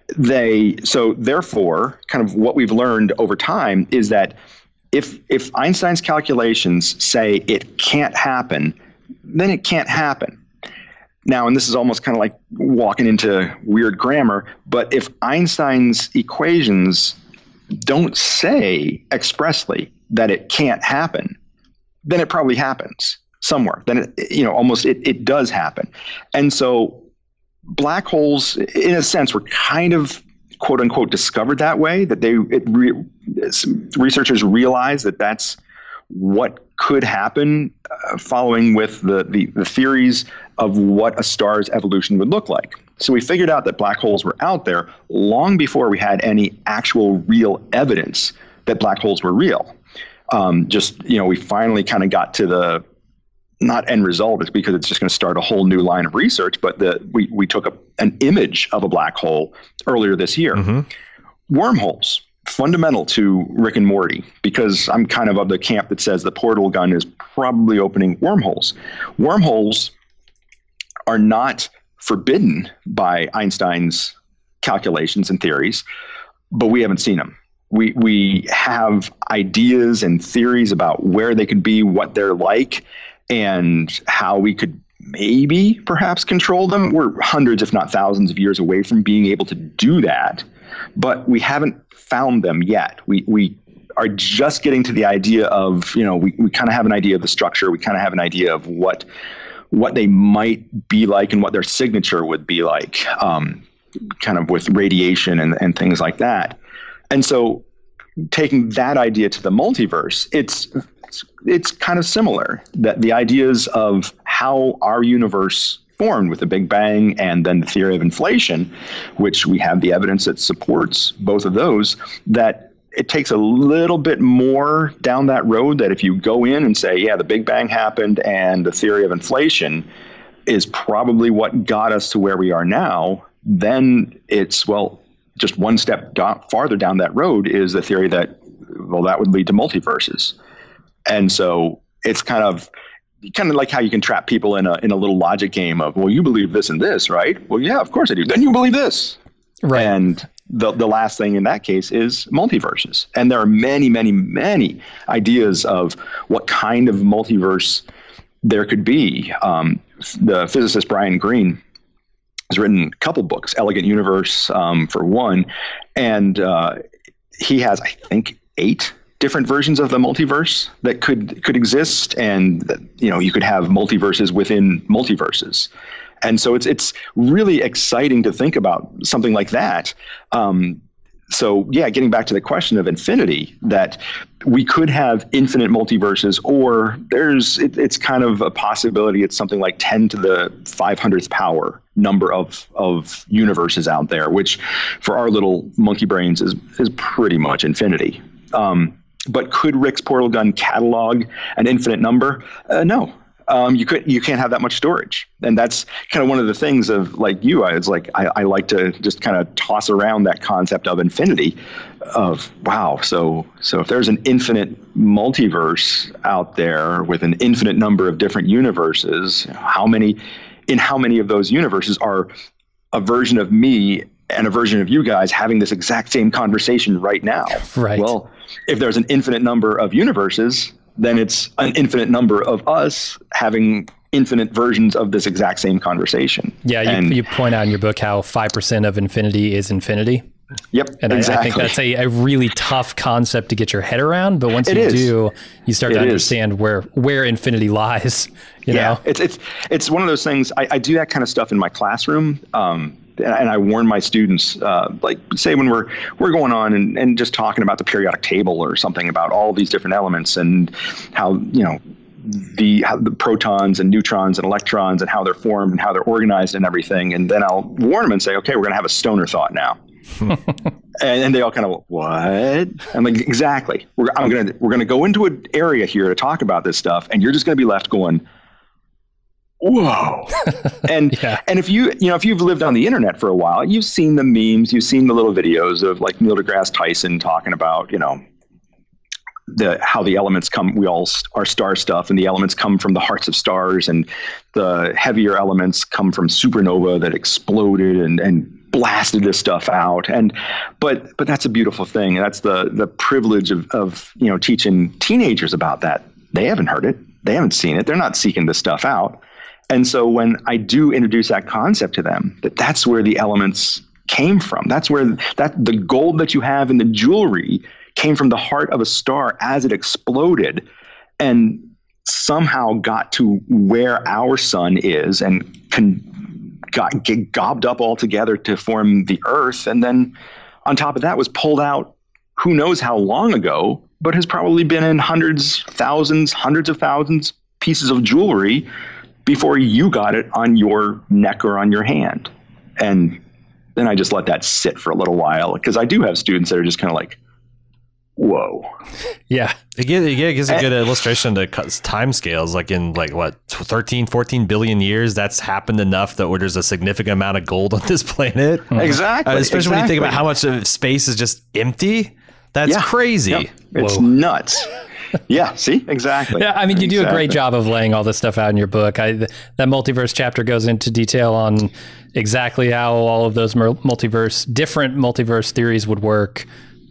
So therefore, kind of what we've learned over time is that if Einstein's calculations say it can't happen, then it can't happen. Now, and this is almost kind of like walking into weird grammar, but if Einstein's equations don't say expressly that it can't happen, then it probably happens somewhere. Then it does happen. And so black holes, in a sense, were kind of quote unquote discovered that way, that researchers realized that that's what could happen following with the theories of what a star's evolution would look like. So we figured out that black holes were out there long before we had any actual real evidence that black holes were real. We finally kind of got to the not end result, is because it's just going to start a whole new line of research. But we took an image of a black hole earlier this year. Mm-hmm. Wormholes, fundamental to Rick and Morty, because I'm kind of the camp that says the portal gun is probably opening wormholes. Wormholes are not forbidden by Einstein's calculations and theories, but we haven't seen them. We have ideas and theories about where they could be, what they're like, and how we could perhaps control them. We're hundreds, if not thousands of years away from being able to do that, but we haven't found them yet. We are just getting to the idea of, we kind of have an idea of the structure. We kind of have an idea of what they might be like and what their signature would be like, kind of with radiation and things like that. And so taking that idea to the multiverse, it's kind of similar, that the ideas of how our universe formed with the Big Bang and then the theory of inflation, which we have the evidence that supports both of those, that it takes a little bit more down that road, that if you go in and say, yeah, the Big Bang happened and the theory of inflation is probably what got us to where we are now, then it's, just one step farther down that road is the theory that, that would lead to multiverses. And so it's kind of like how you can trap people in a little logic game of, you believe this and this, right? Well, yeah, of course I do. Then you believe this. Right. And the last thing in that case is multiverses. And there are many, many, many ideas of what kind of multiverse there could be. The physicist Brian Greene has written a couple books, Elegant Universe for one, and he has, I think, 8 different versions of the multiverse that could exist, and you could have multiverses within multiverses. And so it's really exciting to think about something like that. So yeah, getting back to the question of infinity, that we could have infinite multiverses, or it's kind of a possibility. It's something like 10 to the 500th power number of universes out there, which for our little monkey brains is pretty much infinity. But could Rick's portal gun catalog an infinite number? No. You can't have that much storage. And that's kind of one of the things of like you, I like to just kind of toss around that concept of infinity of, wow. So if there's an infinite multiverse out there with an infinite number of different universes, how many of those universes are a version of me and a version of you guys having this exact same conversation right now?
Right.
Well, if there's an infinite number of universes, then it's an infinite number of us having infinite versions of this exact same conversation.
Yeah, you point out in your book how 5% of infinity is infinity.
Yep,
and
exactly.
I think that's a really tough concept to get your head around, but once you do, you start to understand where infinity lies. You know?
It's one of those things. I do that kind of stuff in my classroom. And I warn my students, like say when we're going on and just talking about the periodic table or something about all these different elements and how the protons and neutrons and electrons and how they're formed and how they're organized and everything. And then I'll warn them and say, okay, we're going to have a stoner thought now. and they all kind of, what? I'm like, exactly. We're going to go into an area here to talk about this stuff, and you're just going to be left going, whoa. And if you've lived on the internet for a while, you've seen the memes, you've seen the little videos of like Neil deGrasse Tyson talking about, how the elements come, we all are star stuff, and the elements come from the hearts of stars, and the heavier elements come from supernova that exploded and blasted this stuff out. But that's a beautiful thing. And that's the privilege of teaching teenagers about that. They haven't heard it. They haven't seen it. They're not seeking this stuff out. And so when I do introduce that concept to them, that's where the elements came from. That's where the gold that you have in the jewelry came from the heart of a star as it exploded and somehow got to where our sun is and get gobbed up all together to form the Earth. And then on top of that was pulled out who knows how long ago, but has probably been in hundreds of thousands pieces of jewelry before you got it on your neck or on your hand. And then I just let that sit for a little while, because I do have students that are just kind of like, whoa.
Yeah.
It gives a good illustration to time scales, like in 13, 14 billion years, that's happened enough that there's a significant amount of gold on this planet.
Exactly.
Especially when you think about how much of space is just empty. That's crazy.
Yep. It's nuts. Yeah, see? Exactly.
Yeah, I mean, you do a great job of laying all this stuff out in your book. That multiverse chapter goes into detail on exactly how all of those different multiverse theories would work.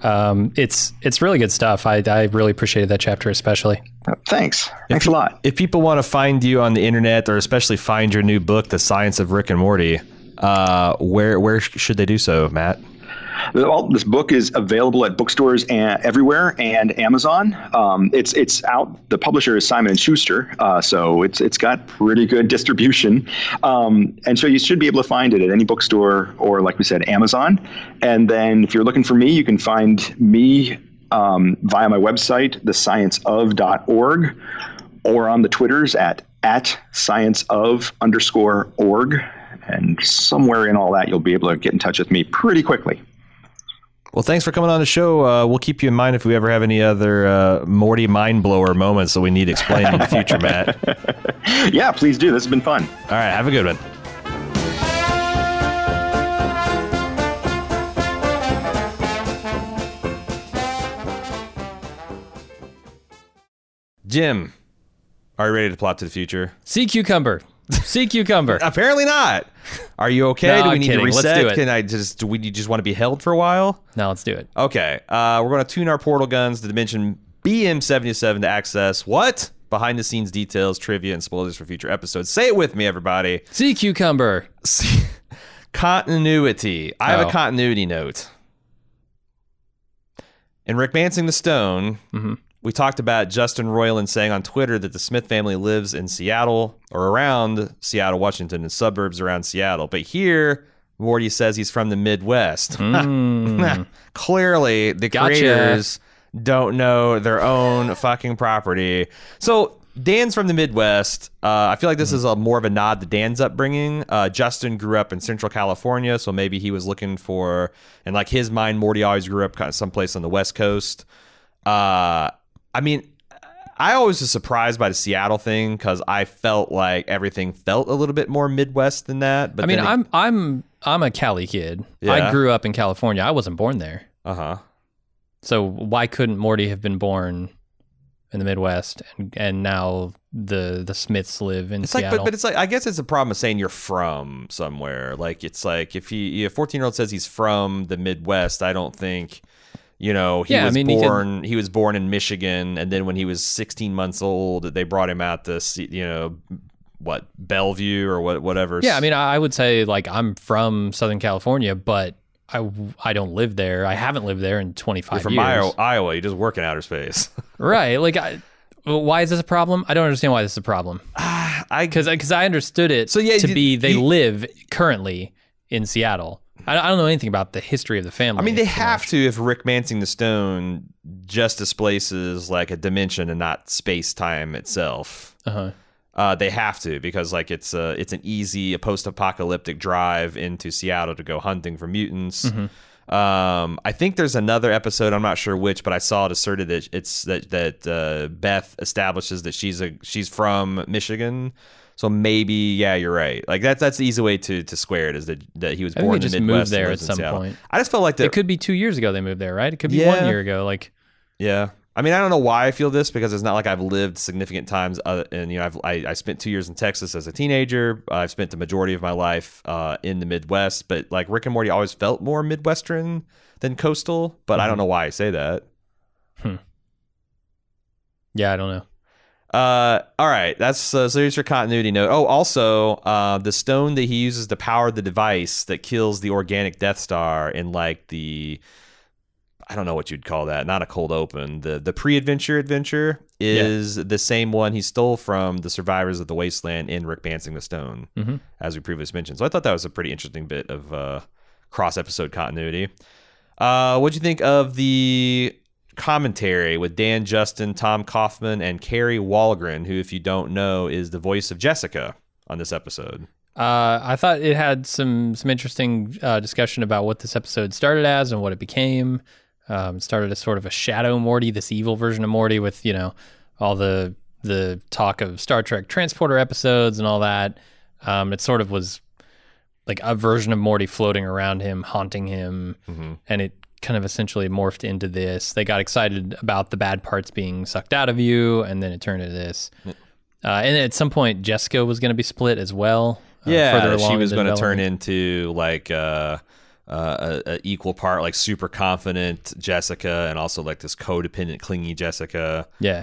It's really good stuff. I really appreciated that chapter especially.
Thanks a lot.
If people want to find you on the internet, or especially find your new book, The Science of Rick and Morty, where should they do so, Matt?
Well, this book is available at bookstores everywhere and Amazon. It's out. The publisher is Simon & Schuster, so it's got pretty good distribution. And so you should be able to find it at any bookstore or, like we said, Amazon. And then if you're looking for me, you can find me via my website, thescienceof.org, or on the Twitters at scienceof_org. And somewhere in all that, you'll be able to get in touch with me pretty quickly.
Well, thanks for coming on the show. We'll keep you in mind if we ever have any other Morty mind blower moments that we need explained in the future, Matt.
Yeah, please do. This has been fun.
All right, have a good one. Jim, are you ready to plot to the future?
Sea cucumber.
Apparently not. Are you okay?
No,
do we
I'm
need
kidding.
to reset?
Let's do it.
Do you just want to be held for a while?
No, let's do it.
Okay. We're going to tune our portal guns to dimension BM77 to access what? Behind the scenes details, trivia, and spoilers for future episodes. Say it with me, everybody.
Sea cucumber.
Continuity. I have
Oh.
a continuity note. In Rick Mansing the Stone, we talked about Justin Roiland saying on Twitter that the Smith family lives in Seattle or around Seattle, Washington, and suburbs around Seattle. But here, Morty says he's from the Midwest. Clearly, the
Gotcha.
creators don't know their own fucking property. So Dan's from the Midwest. I feel like this is more of a nod to Dan's upbringing. Justin grew up in Central California, so maybe he was looking for, in like his mind, Morty always grew up kind of someplace on the West Coast. I mean, I always was surprised by the Seattle thing because I felt like everything felt a little bit more Midwest than that. But
I mean,
then
I'm a Cali kid.
Yeah.
I grew up in California. I wasn't born there.
uh-huh.
So why couldn't Morty have been born in the Midwest and now the Smiths live in
It's
Seattle?
like, but it's like, I guess it's a problem of saying you're from somewhere. Like, it's like if a 14-year-old says he's from the Midwest, I don't think, he was born in Michigan, and then when he was 16 months old, they brought him out to see, Bellevue or whatever.
Yeah, I mean, I would say like I'm from Southern California, but I don't live there. I haven't lived there in 25
You're from
years.
Iowa. You just work in outer space.
Right. Like, why is this a problem? I don't understand why this is a problem. Because I understood it they live currently in Seattle. I don't know anything about the history of the family.
I mean, they have to if Rick Mansing the Stone just displaces like a dimension and not space-time itself. They have to because like it's an easy post-apocalyptic drive into Seattle to go hunting for mutants. I think there's another episode, I'm not sure which, but I saw it asserted that it's that Beth establishes that she's from Michigan. So maybe, yeah, you're right. Like that's the easy way to square it is that he was
I think
born
they
in
just
the Midwest
moved there
and
at
lives in
some
Seattle.
point.
I just felt like
It could be 2 years ago they moved there, right? It could be
Yeah.
1 year ago. Like,
yeah. I mean, I don't know why I feel this because it's not like I've lived significant times, and I spent 2 years in Texas as a teenager. I've spent the majority of my life in the Midwest, but like Rick and Morty always felt more Midwestern than coastal. But I don't know why I say that.
yeah, I don't know.
All right, that's so here's your continuity note. Oh, also, the stone that he uses to power the device that kills the organic Death Star in like the, I don't know what you'd call that, not a cold open, the pre-adventure adventure is the same one he stole from the survivors of the Wasteland in Rick Mansing the Stone, as we previously mentioned. So I thought that was a pretty interesting bit of cross-episode continuity. What'd you think of the commentary with Dan Justin, Tom Kaufman, and Carrie Walgren, who, if you don't know, is the voice of Jessica on this episode?
I thought it had some interesting discussion about what this episode started as and what it became. It started as sort of a shadow Morty, this evil version of Morty with, all the talk of Star Trek transporter episodes and all that. It sort of was like a version of Morty floating around him, haunting him, and it kind of essentially morphed into this. They got excited about the bad parts being sucked out of you, and then it turned into this. And at some point, Jessica was going to be split as well.
Yeah,
along
she was
in the
going to turn
development.
into like a equal part, like super confident Jessica, and also like this codependent, clingy Jessica.
Yeah.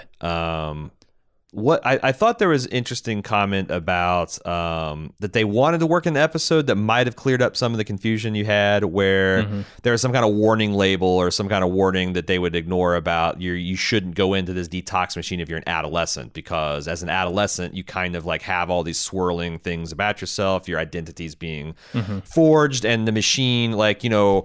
What I thought there was interesting comment about that they wanted to work in the episode that might have cleared up some of the confusion you had, where there was some kind of warning label or some kind of warning that they would ignore about you shouldn't go into this detox machine if you're an adolescent, because as an adolescent you kind of like have all these swirling things about yourself, your identity's being forged, and the machine, like,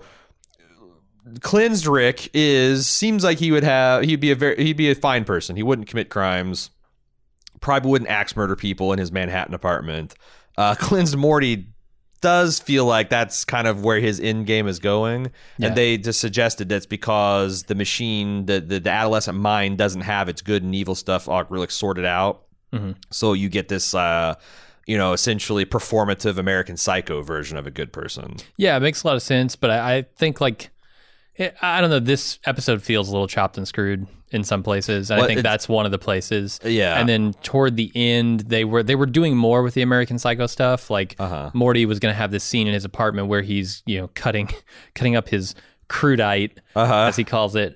cleansed Rick seems like he'd be a fine person. He wouldn't commit crimes. Probably wouldn't axe murder people in his Manhattan apartment. Cleansed Morty does feel like that's kind of where his end game is going.
Yeah.
And they just suggested that's because the machine, the adolescent mind doesn't have its good and evil stuff all really sorted out. So you get this, essentially performative American Psycho version of a good person.
Yeah, it makes a lot of sense, but I think like, I don't know, this episode feels a little chopped and screwed in some places. And I think that's one of the places.
Yeah.
And then toward the end, they were doing more with the American Psycho stuff. Like Morty was going to have this scene in his apartment where he's, cutting up his crudite, as he calls it.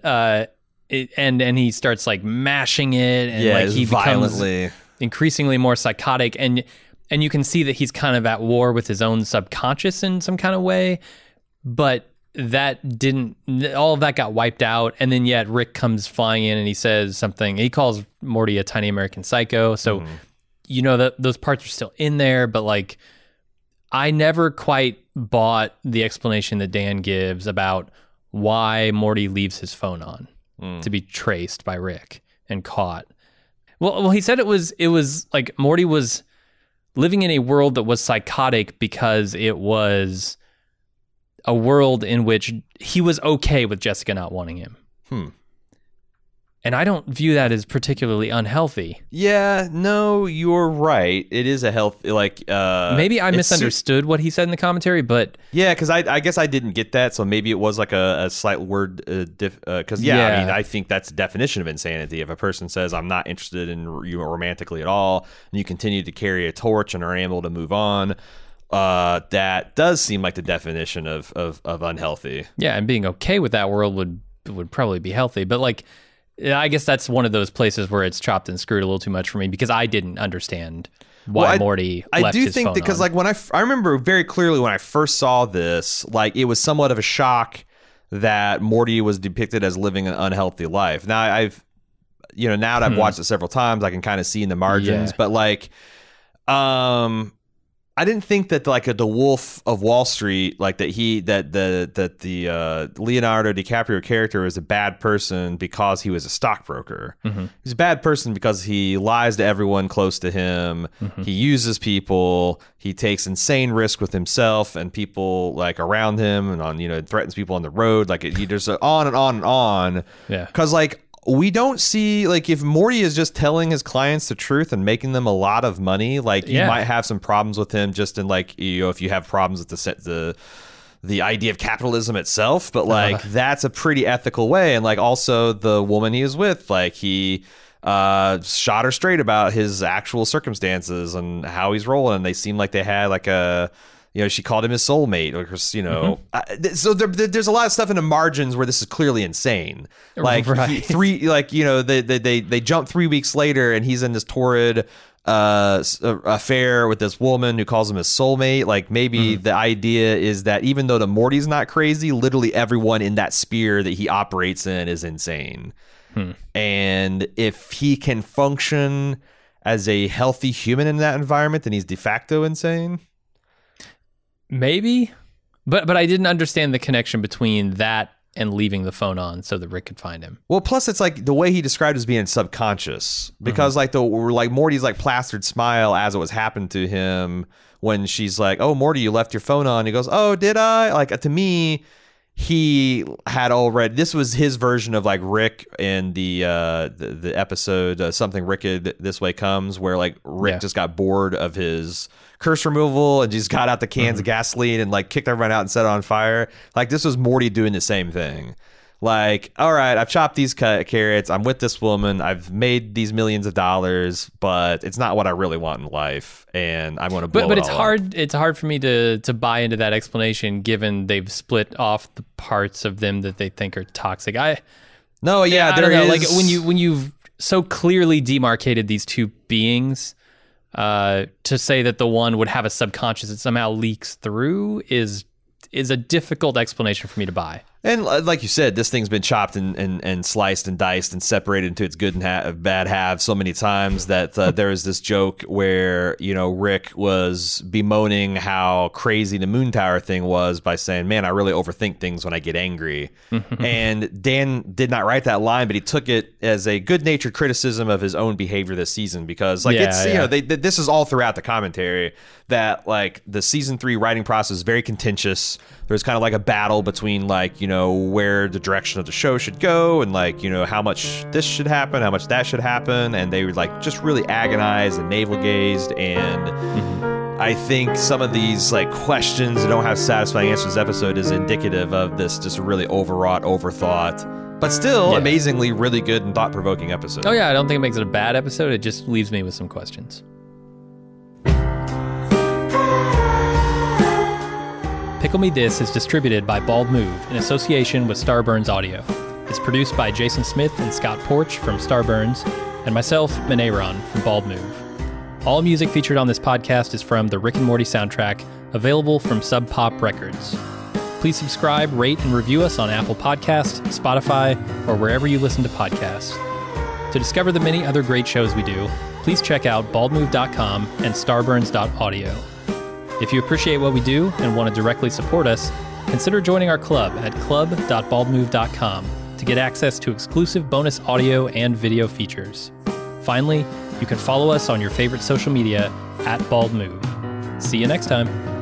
And he starts like mashing it, and like he
violently
becomes increasingly more psychotic. And and you can see that he's kind of at war with his own subconscious in some kind of way, but that didn't, all of that got wiped out. And then yet Rick comes flying in and he says something, he calls Morty a tiny American psycho. So, you know, that those parts are still in there, but like, I never quite bought the explanation that Dan gives about why Morty leaves his phone on to be traced by Rick and caught. Well, he said it was like Morty was living in a world that was psychotic because it was a world in which he was okay with Jessica not wanting him. And I don't view that as particularly unhealthy.
Yeah, no, you're right. It is a healthy, like...
maybe I misunderstood what he said in the commentary, but...
Yeah, because I guess I didn't get that, so maybe it was like a slight word... Because, I mean, I think that's the definition of insanity. If a person says, I'm not interested in you romantically at all, and you continue to carry a torch and are able to move on, that does seem like the definition of unhealthy.
Yeah, and being okay with that world would probably be healthy, but like... I guess that's one of those places where it's chopped and screwed a little too much for me because I didn't understand why Morty left his phone on.
I do think because like when I remember very clearly when I first saw this, like it was somewhat of a shock that Morty was depicted as living an unhealthy life. Now now that I've watched it several times, I can kind of see in the margins, but like, I didn't think that like the Wolf of Wall Street, like that the Leonardo DiCaprio character was a bad person because he was a stockbroker. He's a bad person because he lies to everyone close to him. He uses people. He takes insane risk with himself and people like around him, and threatens people on the road. Like there's on and on and on. Yeah, because like. We don't see, like, if Morty is just telling his clients the truth and making them a lot of money, like, you might have some problems with him just in, like, if you have problems with the idea of capitalism itself, but, like, that's a pretty ethical way. And, like, also the woman he was with, like, he shot her straight about his actual circumstances and how he's rolling. And they seem like they had, like, she called him his soulmate, or so there's a lot of stuff in the margins where this is clearly insane. Like they jump 3 weeks later and he's in this torrid affair with this woman who calls him his soulmate. Like maybe the idea is that even though the Morty's not crazy, literally everyone in that sphere that he operates in is insane. And if he can function as a healthy human in that environment, then he's de facto insane.
Maybe, but I didn't understand the connection between that and leaving the phone on so that Rick could find him.
Well, plus it's like the way he described as being subconscious, because like Morty's like plastered smile as it was happened to him when she's like, "Oh, Morty, you left your phone on." He goes, "Oh, did I?" Like to me, he had already. This was his version of like Rick in the episode Something Wicked This Way Comes, where like Rick just got bored of his curse removal and just got out the cans of gasoline and like kicked everyone out and set it on fire. Like this was Morty doing the same thing. Like, all right, I've chopped these carrots. I'm with this woman. I've made these millions of dollars, but it's not what I really want in life, and I'm going to blow it all up. But
it's hard. It's hard for me to buy into that explanation, given they've split off the parts of them that they think are toxic. I don't know. Like when you've so clearly demarcated these two beings. To say that the one would have a subconscious that somehow leaks through is a difficult explanation for me to buy.
And like you said, this thing's been chopped and sliced and diced and separated into its good and bad halves so many times that there was this joke where, Rick was bemoaning how crazy the Moon Tower thing was by saying, "Man, I really overthink things when I get angry." And Dan did not write that line, but he took it as a good-natured criticism of his own behavior this season because, like, this is all throughout the commentary that, like, the season 3 writing process is very contentious. There's kind of like a battle between, like, where the direction of the show should go and, like, how much this should happen, how much that should happen. And they were, like, just really agonized and navel-gazed. And I think some of these, like, questions that don't have satisfying answers this episode is indicative of this just really overwrought, overthought, but still amazingly really good and thought-provoking episode.
Oh, yeah. I don't think it makes it a bad episode. It just leaves me with some questions. Pickle Me This is distributed by Bald Move in association with Starburns Audio. It's produced by Jason Smith and Scott Porch from Starburns and myself, Ben Aaron, from Bald Move. All music featured on this podcast is from the Rick and Morty soundtrack, available from Sub Pop Records. Please subscribe, rate, and review us on Apple Podcasts, Spotify, or wherever you listen to podcasts. To discover the many other great shows we do, please check out baldmove.com and starburns.audio. If you appreciate what we do and want to directly support us, consider joining our club at club.baldmove.com to get access to exclusive bonus audio and video features. Finally, you can follow us on your favorite social media @baldmove. See you next time.